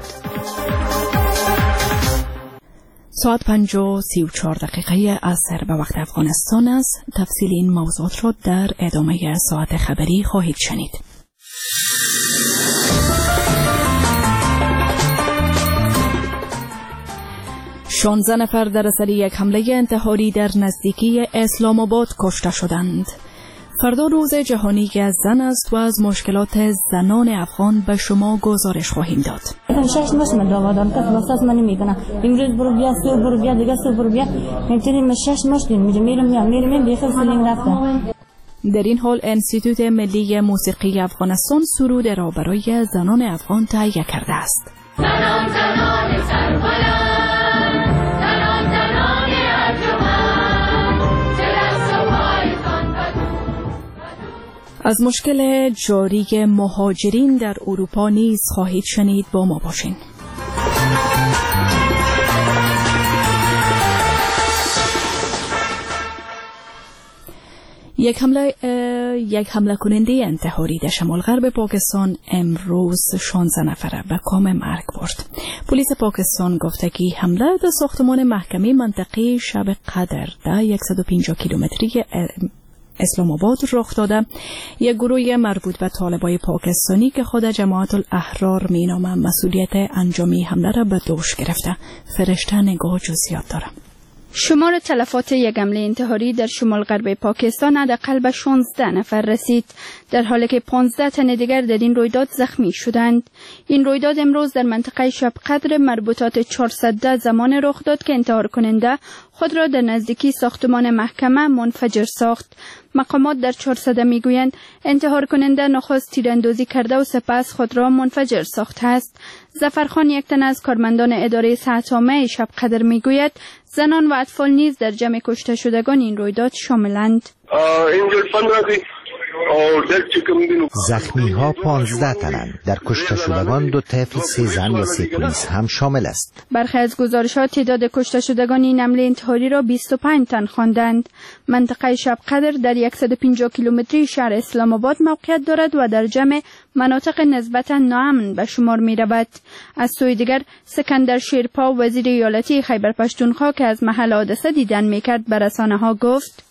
ساعت 5:34 عصر به وقت افغانستان است. تفصیل این موضوعات را در ادامه ساعت خبری خواهید شنید. شانزده نفر در اثر یک حمله انتحاری در نزدیکی اسلام آباد کشته شدند. فردا روز جهانی زن است و از مشکلات زنان افغان به شما گزارش خواهیم داد. 6 ماه من دوادم که واسه من میکنه. امروز برو بیا سو برو بیا دیگه سو برو بیا. میتونیم 6 ماه میرم بیخود فیلم رفتم. در این حال انستیتوت ملی موسیقی افغانستان سرود را برای زنان افغان تهیه کرده است. زنان سربلند، زنان ارجمند، از مشکل جاری مهاجرین در اروپا نیز خواهید شنید. با ما باشین. یک حمله کننده انتحاری در شمال غرب پاکستان امروز 16 نفره به کام مرگ برد. پلیس پاکستان گفته که حمله در ساختمان محکمه منطقه شب قدر در 150 کیلومتری اسلام آباد رخ داده. یک گروه مربوط به طالبای پاکستانی که خود جماعت الاحرار مینامند مسئولیت انجامی حمله را به دوش گرفته. فرشته نگاه جزئیات داره. شمار تلفات یک حمله انتحاری در شمال غرب پاکستان حداقل به 16 نفر رسید، در حالی که 15 تن دیگر در این رویداد زخمی شدند. این رویداد امروز در منطقه شب قدر مربوطات 410 زمان رخ داد که انتحار کننده خود را در نزدیکی ساختمان محکمه منفجر ساخت. مقامات در 400 میگویند انتحار کننده نخست تیراندازی کرده و سپس خود را منفجر ساخته است. ظفرخان، یک تن از کارمندان اداره صحت‌عامه شب قدر میگوید زنان و اطفال نیز در جمع کشته شدگان این رویداد شاملند. زخمی ها 15 تنند. در کشته شدگان 2 طفل، 3 زن و 3 پلیس هم شامل است. برخی از گزارشات تعداد کشته شدگان این حمله انتحاری را 25 تن خواندند. منطقه شب قدر در 150 کیلومتری شهر اسلام آباد موقعیت دارد و در جمع مناطق نسبتا ناامن به شمار می رود. از سوی دیگر سکندر شیرپا، وزیر ایالتی خیبر پشتونخوا که از محل حادثه دیدن می کرد به رسانه ها گفت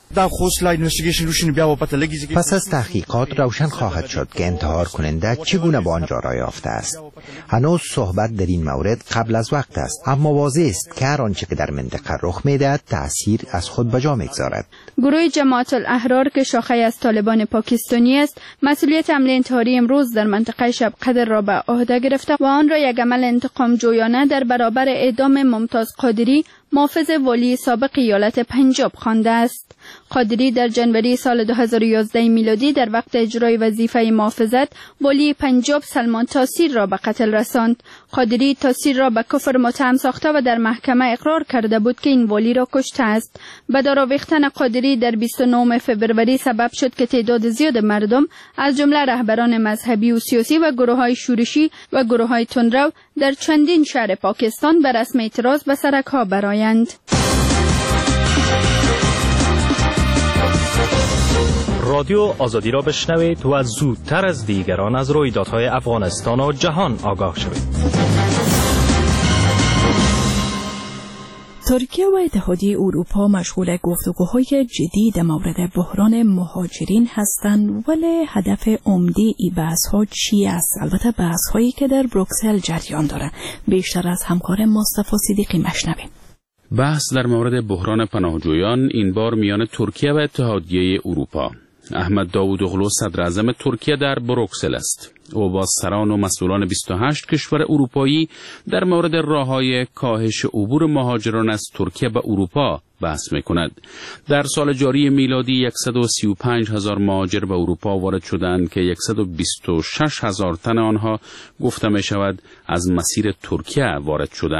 پس از تحقیقات روشن خواهد شد که انتحار کننده چگونه به آنجا راه یافته است. هنوز صحبت در این مورد قبل از وقت است، اما واضح است که هر آنچه که در منطقه رخ می‌دهد تأثیر از خود به جا می‌گذارد. گروه جماعت الاحرار که شاخه از طالبان پاکستانی است، مسئولیت حمله انتحاری امروز در منطقه شب قدر را به عهده گرفته و آن را یک عمل انتقام جویانه در برابر اعدام ممتاز قادری، محافظ والی سابق ایالت پنجاب خوانده است. قادری در جنوری سال 2011 میلادی در وقت اجرای وظیفه محافظت والی پنجاب سلمان تاثیر را به قتل رساند. قادری تاثیر را به کفر متهم ساخته و در محکمه اقرار کرده بود که این والی را کشته است. به دراویختن قادری در 29 فوریه سبب شد که تعداد زیاد مردم از جمله رهبران مذهبی و سیاسی و گروه‌های شورشی و گروه‌های تندرو در چندین شهر پاکستان به رسم اعتراض به سرک‌ها برآیند. رادیو آزادی را بشنوید و زودتر از دیگران از رویدادهای افغانستان و جهان آگاه شوید. ترکیه و اتحادیه اروپا مشغول گفتگوهای جدی در مورد بحران مهاجرین هستند، ولی هدف عمده ای بحث‌ها چی است؟ البته بحث‌هایی که در بروکسل جریان داره. بیشتر از همکار مصطفی صدیقی مشنویم. بحث در مورد بحران پناهجویان این بار میان ترکیه و اتحادیه اروپا. احمد داوودوغلو صدر اعظم ترکیه در بروکسل است. او با سران و مسئولان 28 کشور اروپایی در مورد راه‌های کاهش عبور مهاجران از ترکیه به اروپا بحث می‌کند. در سال جاری میلادی 135,000 مهاجر به اروپا وارد شدند که 126,000 تن آنها گفته می‌شود از مسیر ترکیه وارد شدند.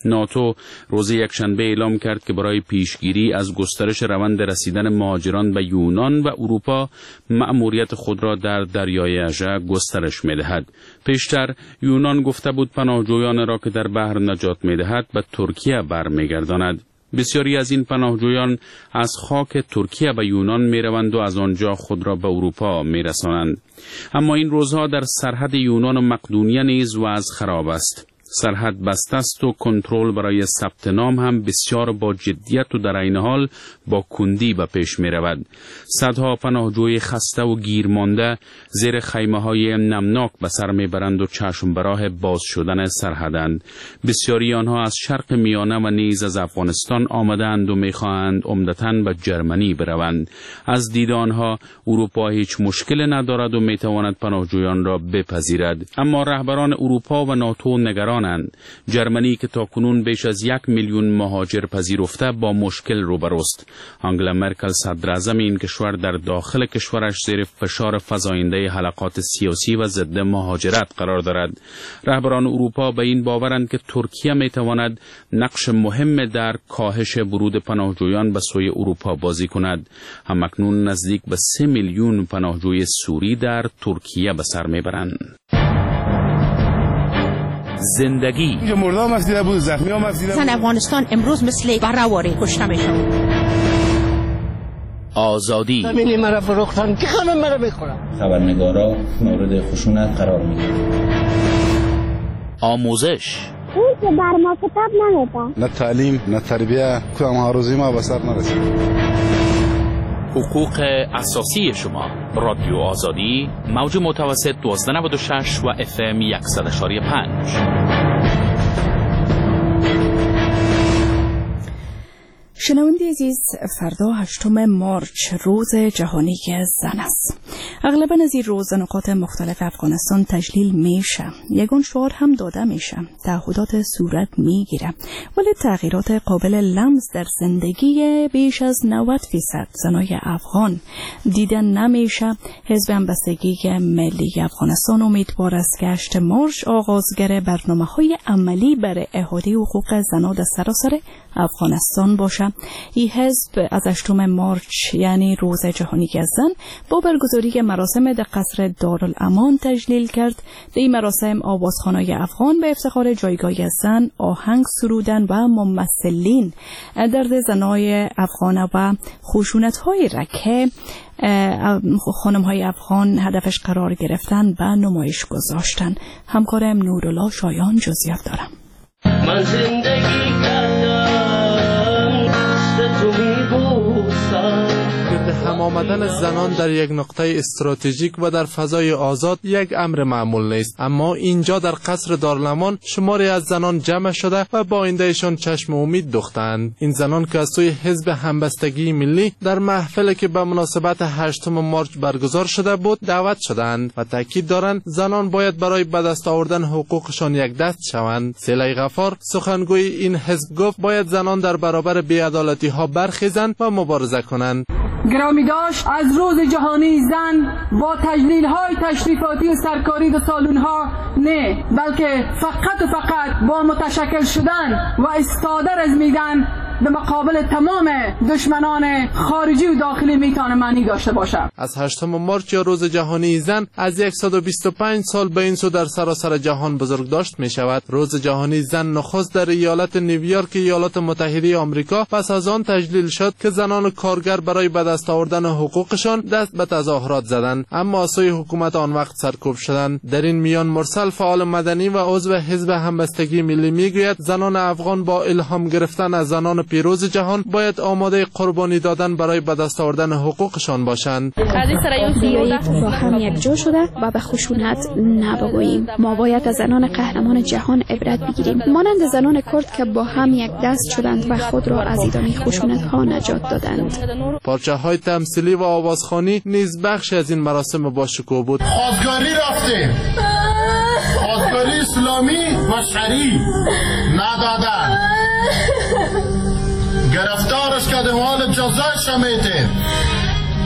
ناتو روز یکشنبه اعلام کرد که برای پیشگیری از گسترش روند رسیدن مهاجران به یونان و اروپا مأموریت خود را در دریای اژه گسترش می‌دهد. پیشتر یونان گفته بود پناهجویان را که در بحر نجات می‌دهد به ترکیه برمیگرداند. بسیاری از این پناهجویان از خاک ترکیه به یونان می‌روند و از آنجا خود را به اروپا می‌رسانند. اما این روزها در سرحد یونان و مقدونیه نیز وضع خراب است. سرحد بسته است و کنترل برای ثبت نام هم بسیار با جدیت و در عین حال با کندی به پیش می رود. صدها پناهجوی خسته و گیر مانده زیر خیمه‌های نمناک به سر میبرند و چشم براه باز شدن سرحدند. بسیاری آنها از شرق میانه و نیز از افغانستان آمدند و میخواهند عمدتاً به جرمنی بروند. از دید آنها اروپا هیچ مشکل ندارد و میتواند پناهجویان را بپذیرد. اما رهبران اروپا و ناتو نگران جرمنی که تاکنون بیش از 1 میلیون مهاجر پذیرفته با مشکل روبروست. آنگلا مرکل صدر اعظم این کشور در داخل کشورش زیر فشار فزاینده حلقات سیاسی و ضد مهاجرت قرار دارد. رهبران اروپا به این باورند که ترکیه میتواند نقش مهم در کاهش ورود پناهجویان به سوی اروپا بازی کند. همکنون نزدیک به 3 میلیون پناهجوی سوری در ترکیه به سر میبرند. زندگی مردم مسئله بود، زخمی ها مسئله بود. زن افغانستان امروز مثل برآوری کشته میشن. آزادی زمینی مرا فروختن که همه مرا بخورن. خبرنگارا مورد خشونت قرار میگیرند. آموزش اون که بر ما کتاب نمیده. نه تعلیم نه تربیه کدام هاروزی ما به سر نرسید. حقوق اساسی شما. رادیو آزادی موج متوسط 1296 و FM 100.5. شنونده عزیز، فردا 8 مارچ روز جهانی زن است. اغلبا از این روز نقاط مختلف افغانستان تجلیل میشه. یگان شعار هم داده میشه. تعهدات صورت میگیره. ولی تغییرات قابل لمس در زندگی بیش از 90% زنای افغان دیدن نمیشه. حزب همبستگی ملی افغانستان امیدوار است که 8 مارچ آغازگر برنامه‌های عملی برای احاطه حقوق زنان در سراسر افغانستان باشه. این حزب از 8 مارچ یعنی روز جهانی زن با برگزاری مراسم در قصر دارالامان تجلیل کرد. در این مراسم آوازخوان‌های افغان به افتخار جایگاه زن آهنگ سرودن و ممثلین درد زنای افغان و خشونت‌های رکه خانم‌های افغان هدفش قرار گرفتن و نمایش گذاشتن. همکارم نورالله شایان جزئیات دارم. من زندگی هم آمدن زنان در یک نقطه استراتژیک و در فضای آزاد یک امر معمول نیست، اما اینجا در قصر دارالامان شماری از زنان جمع شده و با آیندهشان چشم امید دوختند. این زنان که از سوی حزب همبستگی ملی در محفلی که به مناسبت 8 مارچ برگزار شده بود دعوت شدند و تاکید دارند زنان باید برای به دست آوردن حقوقشان یک دست شوند. سیلای غفار سخنگوی این حزب گفت باید زنان در برابر بی‌عدالتی ها برخیزند و مبارزه کنند. گرامی داشت، از روز جهانی زن با تجلیل های تشریفاتی و سرکاری در سالن ها نه، بلکه فقط و فقط با متشکل شدن و استاده رزمیدن به مقابل تمام دشمنان خارجی و داخلی میتونه معنی داشته باشه. از 8 مارچ یا روز جهانی زن از 125 سال به این سو در سراسر جهان بزرگ داشت می شود. روز جهانی زن نخست در ایالت نیویورک ایالات متحده آمریکا پس از آن تجلیل شد که زنان کارگر برای به دست آوردن حقوقشان دست به تظاهرات زدند، اما از سوی حکومت آن وقت سرکوب شدند. در این میان مرسل فعال مدنی و عضو حزب همبستگی ملی میگوید زنان افغان با الهام گرفتن از زنان پیروز جهان باید آماده قربانی دادن برای به دست آوردن حقوقشان باشند. بیایید با هم یک جا شده و به خشونت نبگوییم. ما باید از زنان قهرمان جهان عبرت بگیریم، مانند زنان کرد که با هم یک دست شدند و خود را از ایدان خشونت ها نجات دادند. پارچه های تمثیلی و آوازخوانی نیز بخش از این مراسم با شکوه بود. خواستگاری رفته، خواستگاری اسلامی و شرعی ندادن، گرفتارش کردیم، حال جزایش میده.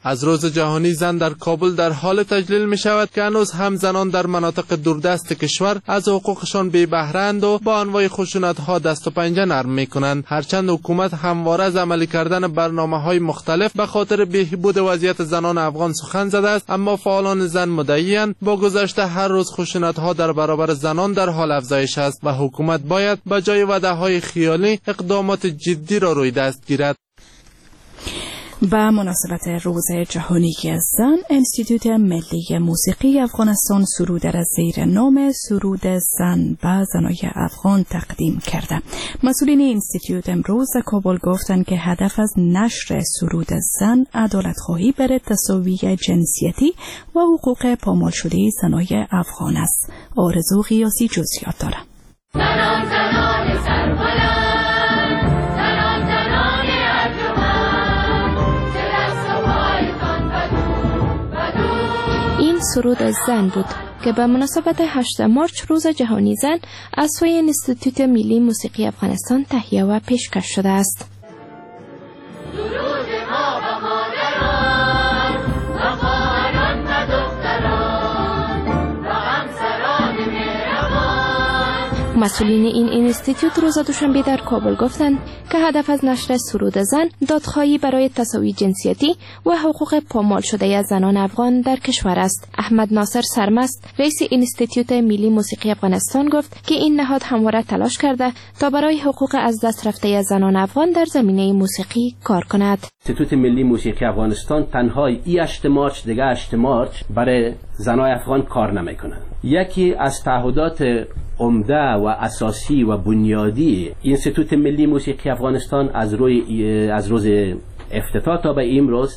از روز جهانی زن در کابل در حال تجلیل می شود که هنوز هم زنان در مناطق دوردست کشور از حقوقشان بی بهره‌اند و با انواع خشونت‌ها دست و پنجه نرم می کنند. هرچند حکومت همواره از عملی کردن برنامه‌های مختلف به خاطر بهبود وضعیت زنان افغان سخن زده است، اما فعالان زن مدعی‌اند با گذشته هر روز خشونت‌ها در برابر زنان در حال افزایش است و حکومت باید به جای وعده‌های خیالی اقدامات جدی را روی دست گیرد. به مناسبت روز جهانی زن، انستیتوت ملی موسیقی افغانستان سرود را زیر نام سرود زن به زنای افغان تقدیم کرده. مسئولین انستیتوت امروز در کابل گفتند که هدف از نشر سرود زن عدالت خواهی برای تساوی جنسیتی و حقوق پامال شده زنای افغان است. آرزو غیاسی جزئیات دارد. زنان سربلند، سرود زن بود که به مناسبت 8 مارچ روز جهانی زن از سوی انستیتوت ملی موسیقی افغانستان تهیه و پیشکش شده است. مسئولین این انستیتوت روز دوشنبه در کابل گفتند که هدف از نشر سرود زن دادخواهی برای تساوی جنسیتی و حقوق پامال شده زنان افغان در کشور است. احمد ناصر سرمست، رئیس انستیتوت ملی موسیقی افغانستان گفت که این نهاد همواره تلاش کرده تا برای حقوق از دست رفته زنان افغان در زمینه موسیقی کار کند. انستیتوت ملی موسیقی افغانستان تنها 8 مارچ دیگه 8 مارچ برای زنان افغان کار نمیکنه. یکی از تعهدات عمده و اساسی و بنیادی انستیتوت ملی موسیقی افغانستان از روز افتتاح تا به امروز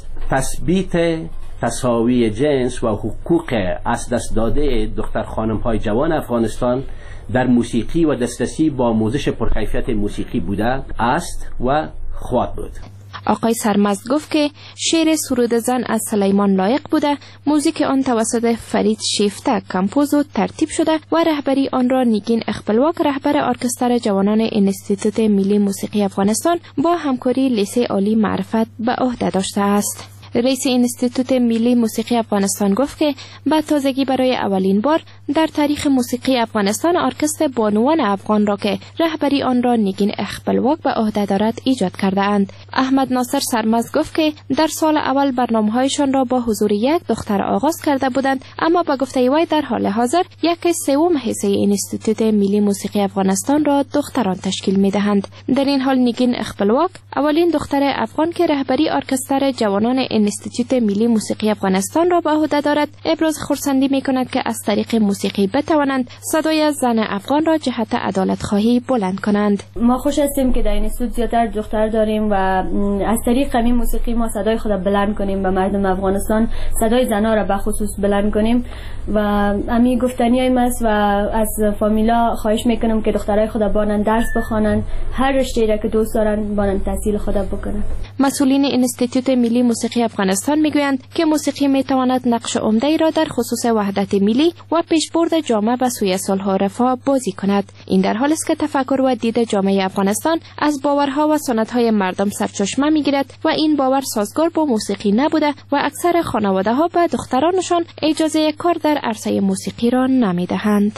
تثبیت تساوی جنس و حقوق از دست داده دختر خانم های جوان افغانستان در موسیقی و دسترسی با آموزش پرکیفیت موسیقی بوده است و خواهد بود. آقای سرمست گفت که شعر سرود زن از سلیمان لایق بوده، موزیک آن توسط فرید شیفته کمپوز و ترتیب شده و رهبری آن را نیگین اخبلواک، رهبر ارکستر جوانان انستیتوت ملی موسیقی افغانستان با همکاری لیسه عالی معرفت به عهده داشته است. رئیس انستیتوت ملی موسیقی افغانستان گفت که به تازگی برای اولین بار در تاریخ موسیقی افغانستان ارکستر بانوان افغان را که رهبری آن را نیگین اخبلواک به عهده دارد ایجاد کرده اند. احمد ناصر سرمست گفت که در سال اول برنامه‌هایشان را با حضور یک دختر آغاز کرده بودند، اما به گفته وی در حال حاضر 1/3 حصه انستیتوت ملی موسیقی افغانستان را دختران تشکیل می‌دهند. در این حال نیگین اخبلواک اولین دختر افغان که رهبری ارکستر جوانان انستیتوت ملی موسیقی افغانستان را به عهده دارد، ابراز خرسندی می‌کند که از طریق موسیقی بتوانند صدای زن افغان را جهت عدالت خواهی بلند کنند. ما خوش هستیم که در این استود زیادتر دختر داریم و از طریق همین موسیقی ما صدای خود بلند کنیم به مردم افغانستان، صدای زنها را به خصوص بلند کنیم و همین گفتنیایم است و از فامیلا خواهش میکنم که دخترای خود بانند درس بخوانند، هر رشته‌ای را که دوست دارند بانند تحصیل خود بکنند. مسئولین انستیتوت ملی موسیقی افغانستان میگویند که موسیقی میتواند نقش عمده‌ای را در خصوص وحدت ملی و پیشبرد جامعه به سوی صلح و رفاه بازی کند. این در حالی است که تفکر و دید جامعه افغانستان از باورها و سنت‌های مردم سرچشمه میگیرد و این باور سازگار با موسیقی نبوده و اکثر خانواده‌ها به دخترانشان اجازه کار در عرصه موسیقی را نمیدهند.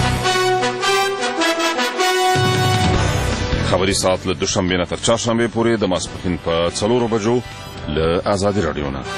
خبری ساعت له دوشنبه نه تر چهارشنبه پورې د ماسپښین په 4 بجو له آزادی رادیو نه.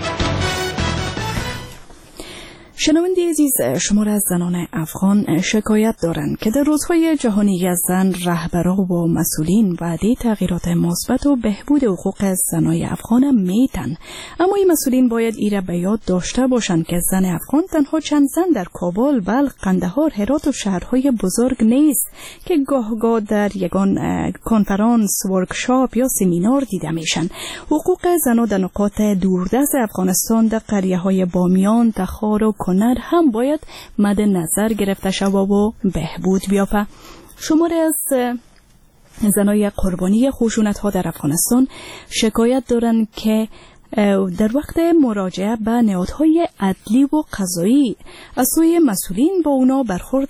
شنونده عزیز، شمار از زنان افغان شکایت دارند که در روزهای جهانی زن رهبران و مسئولین وعده تغییرات مثبت و بهبود حقوق زنای افغان میتن، اما این مسئولین باید ایره به یاد داشته باشند که زن افغان تنها چند زن در کابل، بلخ، قندهار، هرات و شهرهای بزرگ نیست که گاه در یگان کنفرانس، ورکشاپ یا سمینار دیده میشن. حقوق زنان در نقاط دوردست افغانستان، در قریه‌های بامیان، تخار و کنر هم باید مد نظر گرفته شود و بهبود بیافته. شماری از زنای قربانی خشونت‌ها در افغانستان شکایت دارند که در وقت مراجعه به نهادهای عدلی و قضایی از سوی مسئولین با اونا برخورد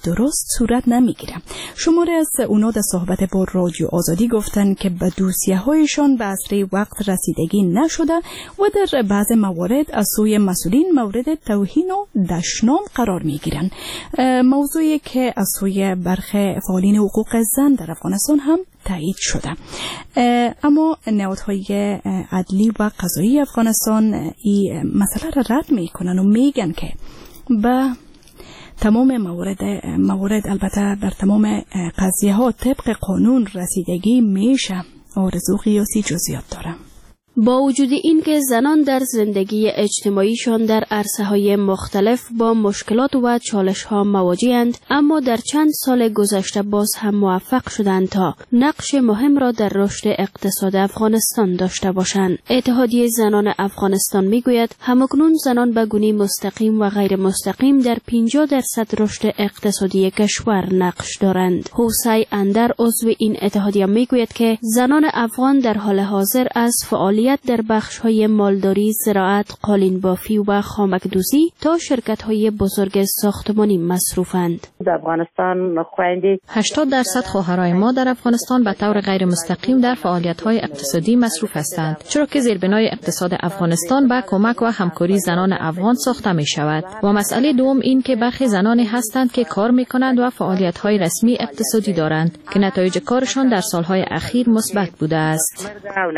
درست صورت نمیگیره. شماره از اونا در صحبت با رادیو آزادی گفتن که به دوسیه هایشان به اسرع وقت رسیدگی نشده و در بعض موارد از سوی مسئولین مورد توهین و دشنام قرار میگیرن. موضوعی که از سوی برخی فعالین حقوق زن در افغانستان هم تایید شده. اما نهادهای عدلی و قضایی افغانستان این مسئله را رد میکنن و میگن که به تمام موارد البته در تمام قضیه ها طبق قانون رسیدگی میشه. آرزو قیاسی جزئیات داره. با وجود این که زنان در زندگی اجتماعیشان در عرصه‌های مختلف با مشکلات و چالش‌ها مواجه‌اند، اما در چند سال گذشته باز هم موفق شدند تا نقش مهم را در رشد اقتصاد افغانستان داشته باشند. اتحادیه زنان افغانستان می‌گوید همکنون زنان به گونه‌ای مستقیم و غیر مستقیم در 50% رشد اقتصادی کشور نقش دارند. حوسی اندر عضو این اتحادیه می‌گوید که زنان افغان در حال حاضر از فعالیت در بخش‌های مالداری، زراعت، قالین بافی و خامک‌دوزی تا شرکت‌های بزرگ ساختمانی مصروفند. در افغانستان خویندی 80% خواهرای ما در افغانستان به طور غیر مستقیم در فعالیت‌های اقتصادی مصروف هستند، چرا که زیربنای اقتصاد افغانستان با کمک و همکاری زنان افغان ساخته می‌شود. و مسئله دوم این که برخی زنانی هستند که کار می‌کنند و فعالیت‌های رسمی اقتصادی دارند که نتایج کارشان در سال‌های اخیر مثبت بوده است.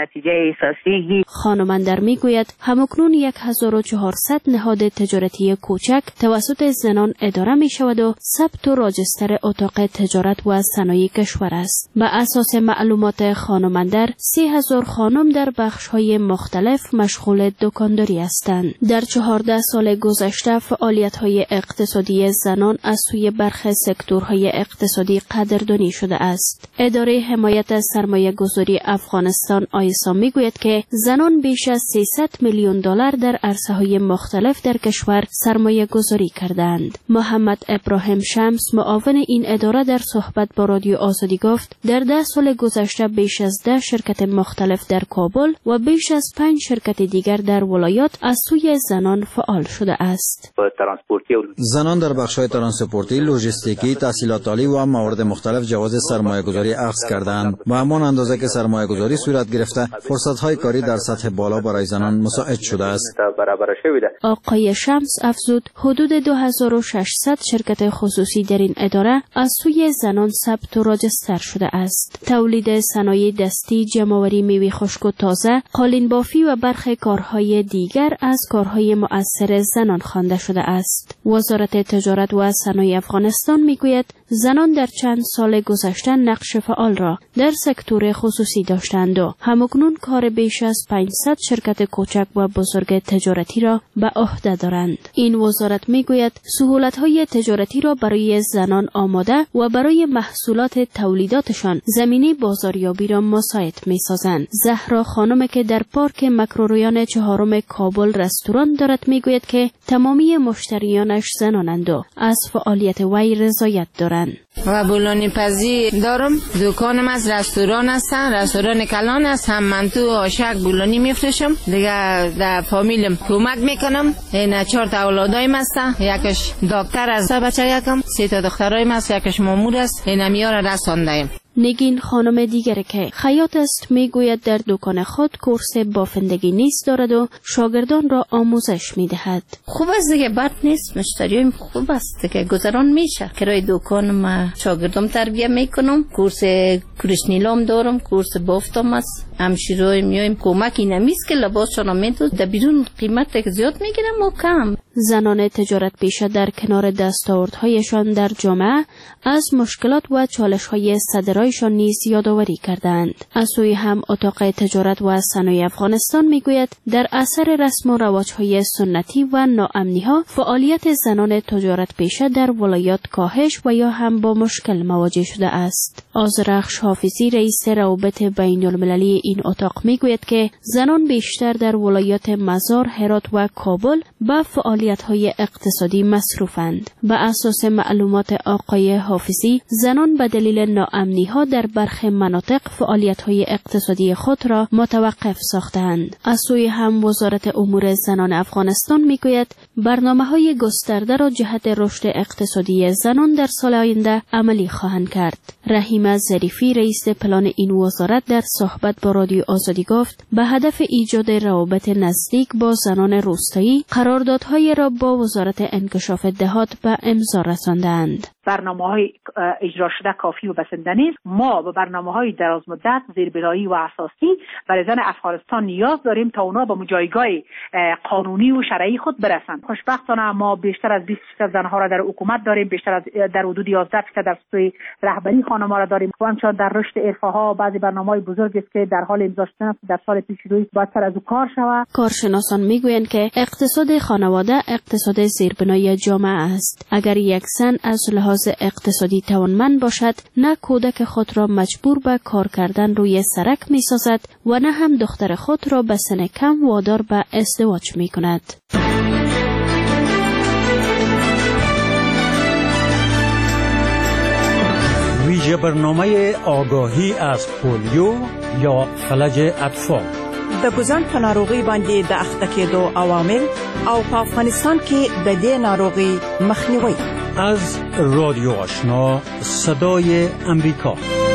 خانم اندر میگوید همکنون 1400 نهاد تجارتی کوچک توسط زنان اداره می شود و ثبت و راجستر اتاق تجارت و صنایع کشور است. به اساس معلومات خانم اندر 3000 خانم در بخش‌های مختلف مشغول دکانداری هستند. در 14 سال گذشته فعالیت‌های اقتصادی زنان از سوی برخی سکتورهای اقتصادی قدردانی شده است. اداره حمایت از سرمایه‌گذاری افغانستان آیسا میگوید که زنان بیش از 300 میلیون دلار در عرصه‌های مختلف در کشور سرمایه گذاری کردند. محمد ابراهیم شمس معاون این اداره در صحبت با رادیو آزادی گفت در 10 سال گذشته بیش از 10 شرکت مختلف در کابل و بیش از 5 شرکت دیگر در ولایات از سوی زنان فعال شده است. زنان در بخش‌های ترانسپورتی، لوجستیکی، تحصیلات عالی و موارد مختلف جواز سرمایه گذاری اخذ کردند و همان اندازه که سرمایه گذاری صورت گرفته فرصت‌های کاری در سطح بالا برای زنان مساعد شده است. آقای شمس افزود حدود 2600 شرکت خصوصی در این اداره از سوی زنان ثبت و راجستر شده است. تولید صنایع دستی، جمع‌آوری میوه خشک و تازه، قالین بافی و برخی کارهای دیگر از کارهای مؤثر زنان خوانده شده است. وزارت تجارت و صنایع افغانستان میگوید زنان در چند سال گذشته نقش فعال را در سکتور خصوصی داشتند و همکنون کار بیش از 500 شرکت کوچک و بزرگ تجارتی را به عهده دارند. این وزارت میگوید سهولت‌های تجارتی را برای زنان آماده و برای محصولات تولیداتشان زمینه بازاریابی را مساعد می‌سازند. زهرا خانم که در پارک مکروریان 4 کابل رستوران دارد میگوید که تمامی مشتریانش زنانند و از فعالیت وی رضایت دارند. و بولانی پزی دارم، دکانم از رستوران هستن، رستوران کلان است، هم منتو آشک بولانی میفروشم دیگه. در فامیلم کمک میکنم. این 4 تا اولادایم هستن، یکش دکتر است، بچه یکم 3 تا دخترایم هست، یکش مامور است. این میاره رساندایم. نگین خانم دیگر که خیاط است میگوید در دکان خود کورس بافندگی نیز دارد و شاگردان را آموزش میدهد. خوب است دیگه، بد نیست، مشتریایم خوب است دیگه، گذران میشه. کرای دکان ما شاگردام تربیت میکنم، کورس کرشنیلام دارم، کورس بافتم است. همشیرای میایم کمکی نمیست که لباسشون میدود، در بیرون قیمت زیاد میگیرم و کم. زنان تجارت پیشه در کنار دستاوردهایشان در جامعه از مشکلات و چالش‌های صدرایشان نیز یادآوری کردند. از سوی هم اتاق تجارت و صنایع افغانستان میگوید در اثر رسم و رواج‌های سنتی و ناامنی‌ها فعالیت زنان تجارت پیشه در ولایات کاهش و یا هم با مشکل مواجه شده است. آذرخش حافظی رئیس روابط بین‌المللی این اتاق میگوید که زنان بیشتر در ولایات مزار، هرات و کابل به فعالیت‌های اقتصادی مصروفند. به اساس معلومات آقای حافظی، زنان به دلیل ناامنی‌ها در برخی مناطق فعالیت‌های اقتصادی خود را متوقف ساختند. از سوی هم وزارت امور زنان افغانستان میگوید برنامه‌های گسترده را جهت رشد اقتصادی زنان در سال آینده عملی خواهند کرد. رحیمه ظریفی رئیس پلان این وزارت در صحبت با رادیو آزادی گفت به هدف ایجاد روابط نزدیک با زنان روستایی قراردادهای را با وزارت انکشاف دهات به امضا رساندند. برنامه‌های اجرا شده کافی و بسنده نیست. ما به برنامه‌های دراز مدت زیربنایی و اساسی برای زن افغانستان نیاز داریم تا اونا به جایگاه قانونی و شرعی خود برسند. خوشبختانه ما بیشتر از 20% زنها را در حکومت داریم، بیشتر از در حدود 11% در سطح رهبری خانم‌ها را داریم و همچنین در رشد عرفه‌ها بعضی برنامه‌های بزرگی است که در حال امضا شدن است. در سال پیش روی باید سر از او کار شود. کارشناسان میگویند که اقتصاد خانواده اقتصاد زیربنای جامعه است. اگر یک زن از لحاظ اقتصادی توانمند باشد، نه کودک خود را مجبور به کار کردن روی سرک می‌سازد و نه هم دختر خود را به سن کم وادار به ازدواج می‌کند. ویژه برنامه آگاهی از پولیو یا فلج اطفال د ګوزن په ناروغي باندې د اخته کېدو عوامل او په افغانستان کې د دې ناروغي مخنیوي. از رادیو آشنا صدای امریکا.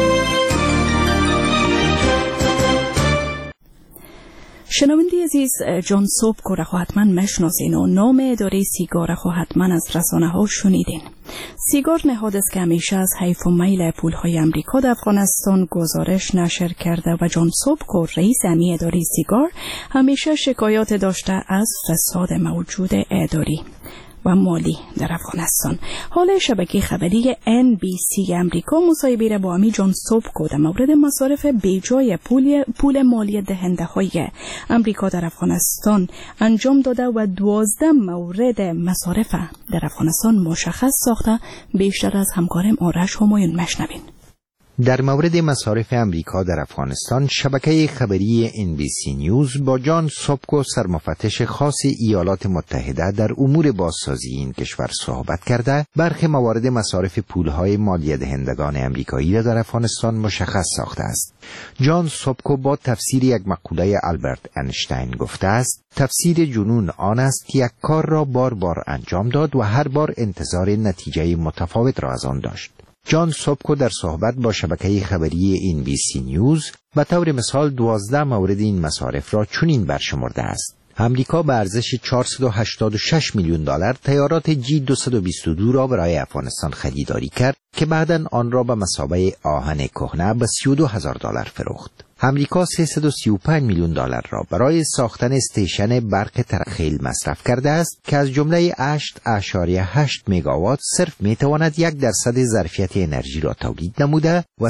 شنونده عزیز، جان سوبکو را حتما مشناسین و نام اداره سیگار را حتما از رسانه ها شنیدین. سیگار نهاد است که همیشه از حیف و میل پولهای امریکا در افغانستان گزارش نشر کرده و جان سوبکو رئیس امی اداره سیگار همیشه شکایات داشته از فساد موجود اداری و مالی در افغانستان. حال شبکه خبری NBC امریکا مصاحبه را با امی جان سوبکو در مورد مصارف بیجای پول مالی دهنده های امریکا در افغانستان انجام داده و 12 مورد مصارف در افغانستان مشخص ساخته. بیشتر از همکارم آرش همایون مشنوین. در مورد مصارف امریکا در افغانستان، شبکه خبری NBC نیوز با جان سوبکو سرمفتش خاص ایالات متحده در امور بازسازی این کشور صحبت کرده، برخی موارد مصارف پولهای مالی دهندگان امریکایی را در افغانستان مشخص ساخته است. جان سوبکو با تفسیر یک مقوله آلبرت اینشتین گفته است: تفسیر جنون آن است که یک کار را بار بار انجام داد و هر بار انتظار نتیجه متفاوت را از آن داشت. جان سوبکو در صحبت با شبکه خبری NBC نیوز به طور مثال 12 مورد این مصارف را چنین برشمرده است: امریکا به ارزش 486 میلیون دلار طیارات G222 را برای افغانستان خریداری کرد که بعداً آن را به مثابه آهن کهنه به 32,000 دلار فروخت. امریکا 335 میلیون دلار را برای ساختن استیشن برق ترخیل مصرف کرده است که از جمله 8.8 مگاوات صرف میتواند 1% ظرفیت انرژی را تولید نموده و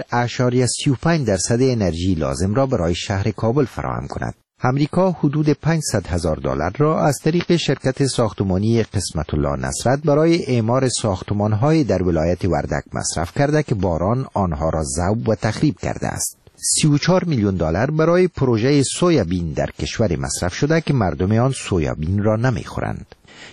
0.35% انرژی لازم را برای شهر کابل فراهم کند. امریکا حدود 500,000 دلار را از طریق شرکت ساختمانی قسمت الله نصرت برای اعمار ساختمان‌های در ولایت وردک مصرف کرده که باران آنها را ذوب و تخریب کرده است. 34 میلیون دلار برای پروژه سویابین در کشور مصرف شده که مردم آن سویابین را نمیخورند.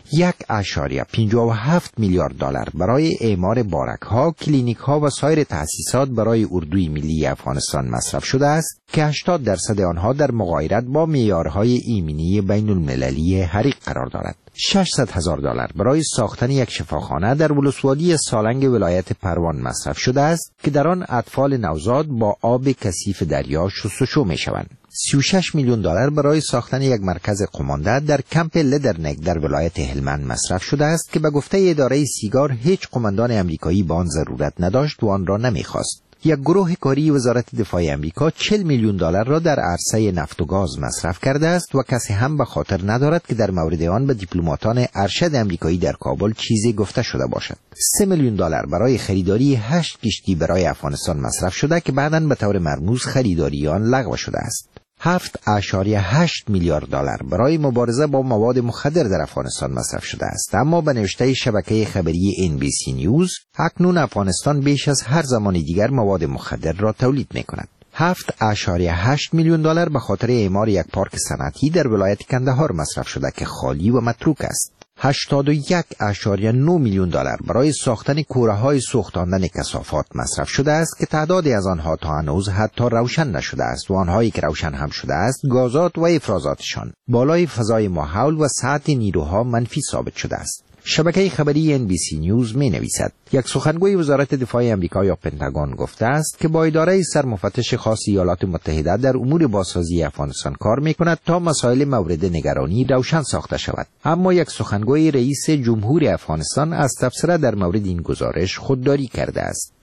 1.57 میلیارد دلار برای اعمار بارک‌ها، کلینیک‌ها و سایر تأسیسات برای اردوی ملی افغانستان مصرف شده است که 80% آنها در مغایرت با معیارهای ایمنی بین المللی حریق قرار دارد. 600,000 دلار برای ساختن یک شفاخانه در ولسوالی سالنگ ولایت پروان مصرف شده است که در آن اطفال نوزاد با آب کثیف دریا شستشو می‌شوند. 36 میلیون دلار برای ساختن یک مرکز قمانده در کمپ لدرنگ در ولایت هلمند مصرف شده است که به گفته اداره سیگار هیچ قماندان امریکایی به آن ضرورت نداشت و آن را نمی‌خواست. یک گروه کاری وزارت دفاع امریکا 40 میلیون دلار را در عرصه نفت و گاز مصرف کرده است و کسی هم به خاطر ندارد که در مورد آن به دیپلماتان ارشد امریکایی در کابل چیزی گفته شده باشد. 3 میلیون دلار برای خریداری 8 کشتی برای افغانستان مصرف شده که بعداً به طور مرموز خریداری آن لغو شده است. 7.8 میلیارد دلار برای مبارزه با مواد مخدر در افغانستان مصرف شده است، اما به نوشته شبکه خبری NBC نیوز اکنون افغانستان بیش از هر زمان دیگر مواد مخدر را تولید می‌کند. $7.8 میلیون به خاطر اعمار یک پارک صنعتی در ولایت کندهار مصرف شده که خالی و متروک است. $81.9 میلیون برای ساختن کوره‌های سوختاندن کثافات مصرف شده است که تعدادی از آنها تا هنوز حتی روشن نشده است و آنهایی که روشن هم شده است گازات و افرازاتشان بالای فضای ماحول و سطح نیروها منفی ثابت شده است. شبکه خبری NBC نیوز می نویسد یک سخنگوی وزارت دفاع آمریکا یا پنتاگون گفته است که با اداره سرمفتش خاص ایالات متحده در امور بازسازی افغانستان کار می کند تا مسائل مورد نگرانی روشن ساخته شود. اما یک سخنگوی رئیس جمهور افغانستان از تبصره در مورد این گزارش خودداری کرده است.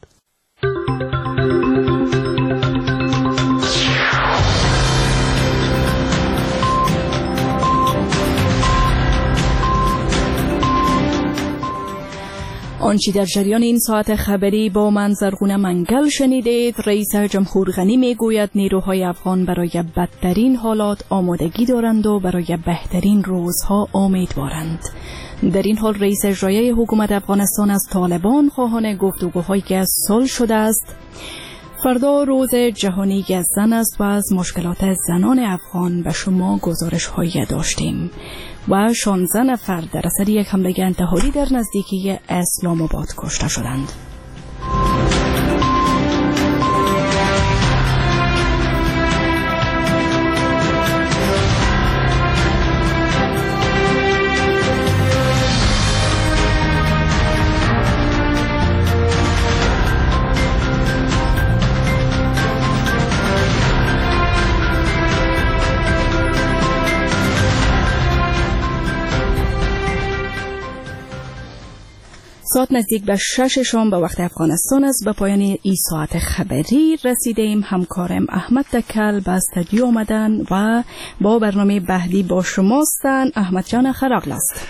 آنچه در جریان این ساعت خبری با من زرغونه منگل شنیدید. رئیس جمهور غنی میگوید نیروهای افغان برای بدترین حالات آمادگی دارند و برای بهترین روزها امیدوارند. در این حال رئیس اجرایی حکومت افغانستان از طالبان خواهان گفتگوهایی که صلح شده است. فردا روز جهانی زن است و از مشکلات زنان افغان به شما گزارش هایی داشتیم و 16 نفر در اثر یک حمله انتحاری در نزدیکی اسلام آباد کشته شدند. ساعت نزدیک به 6 شام به وقت افغانستان است. به پایان این ساعت خبری رسیدیم. همکارم احمد دکل به استودیو آمدن و با برنامه بعدی با شماستن. احمد جان خراغل است.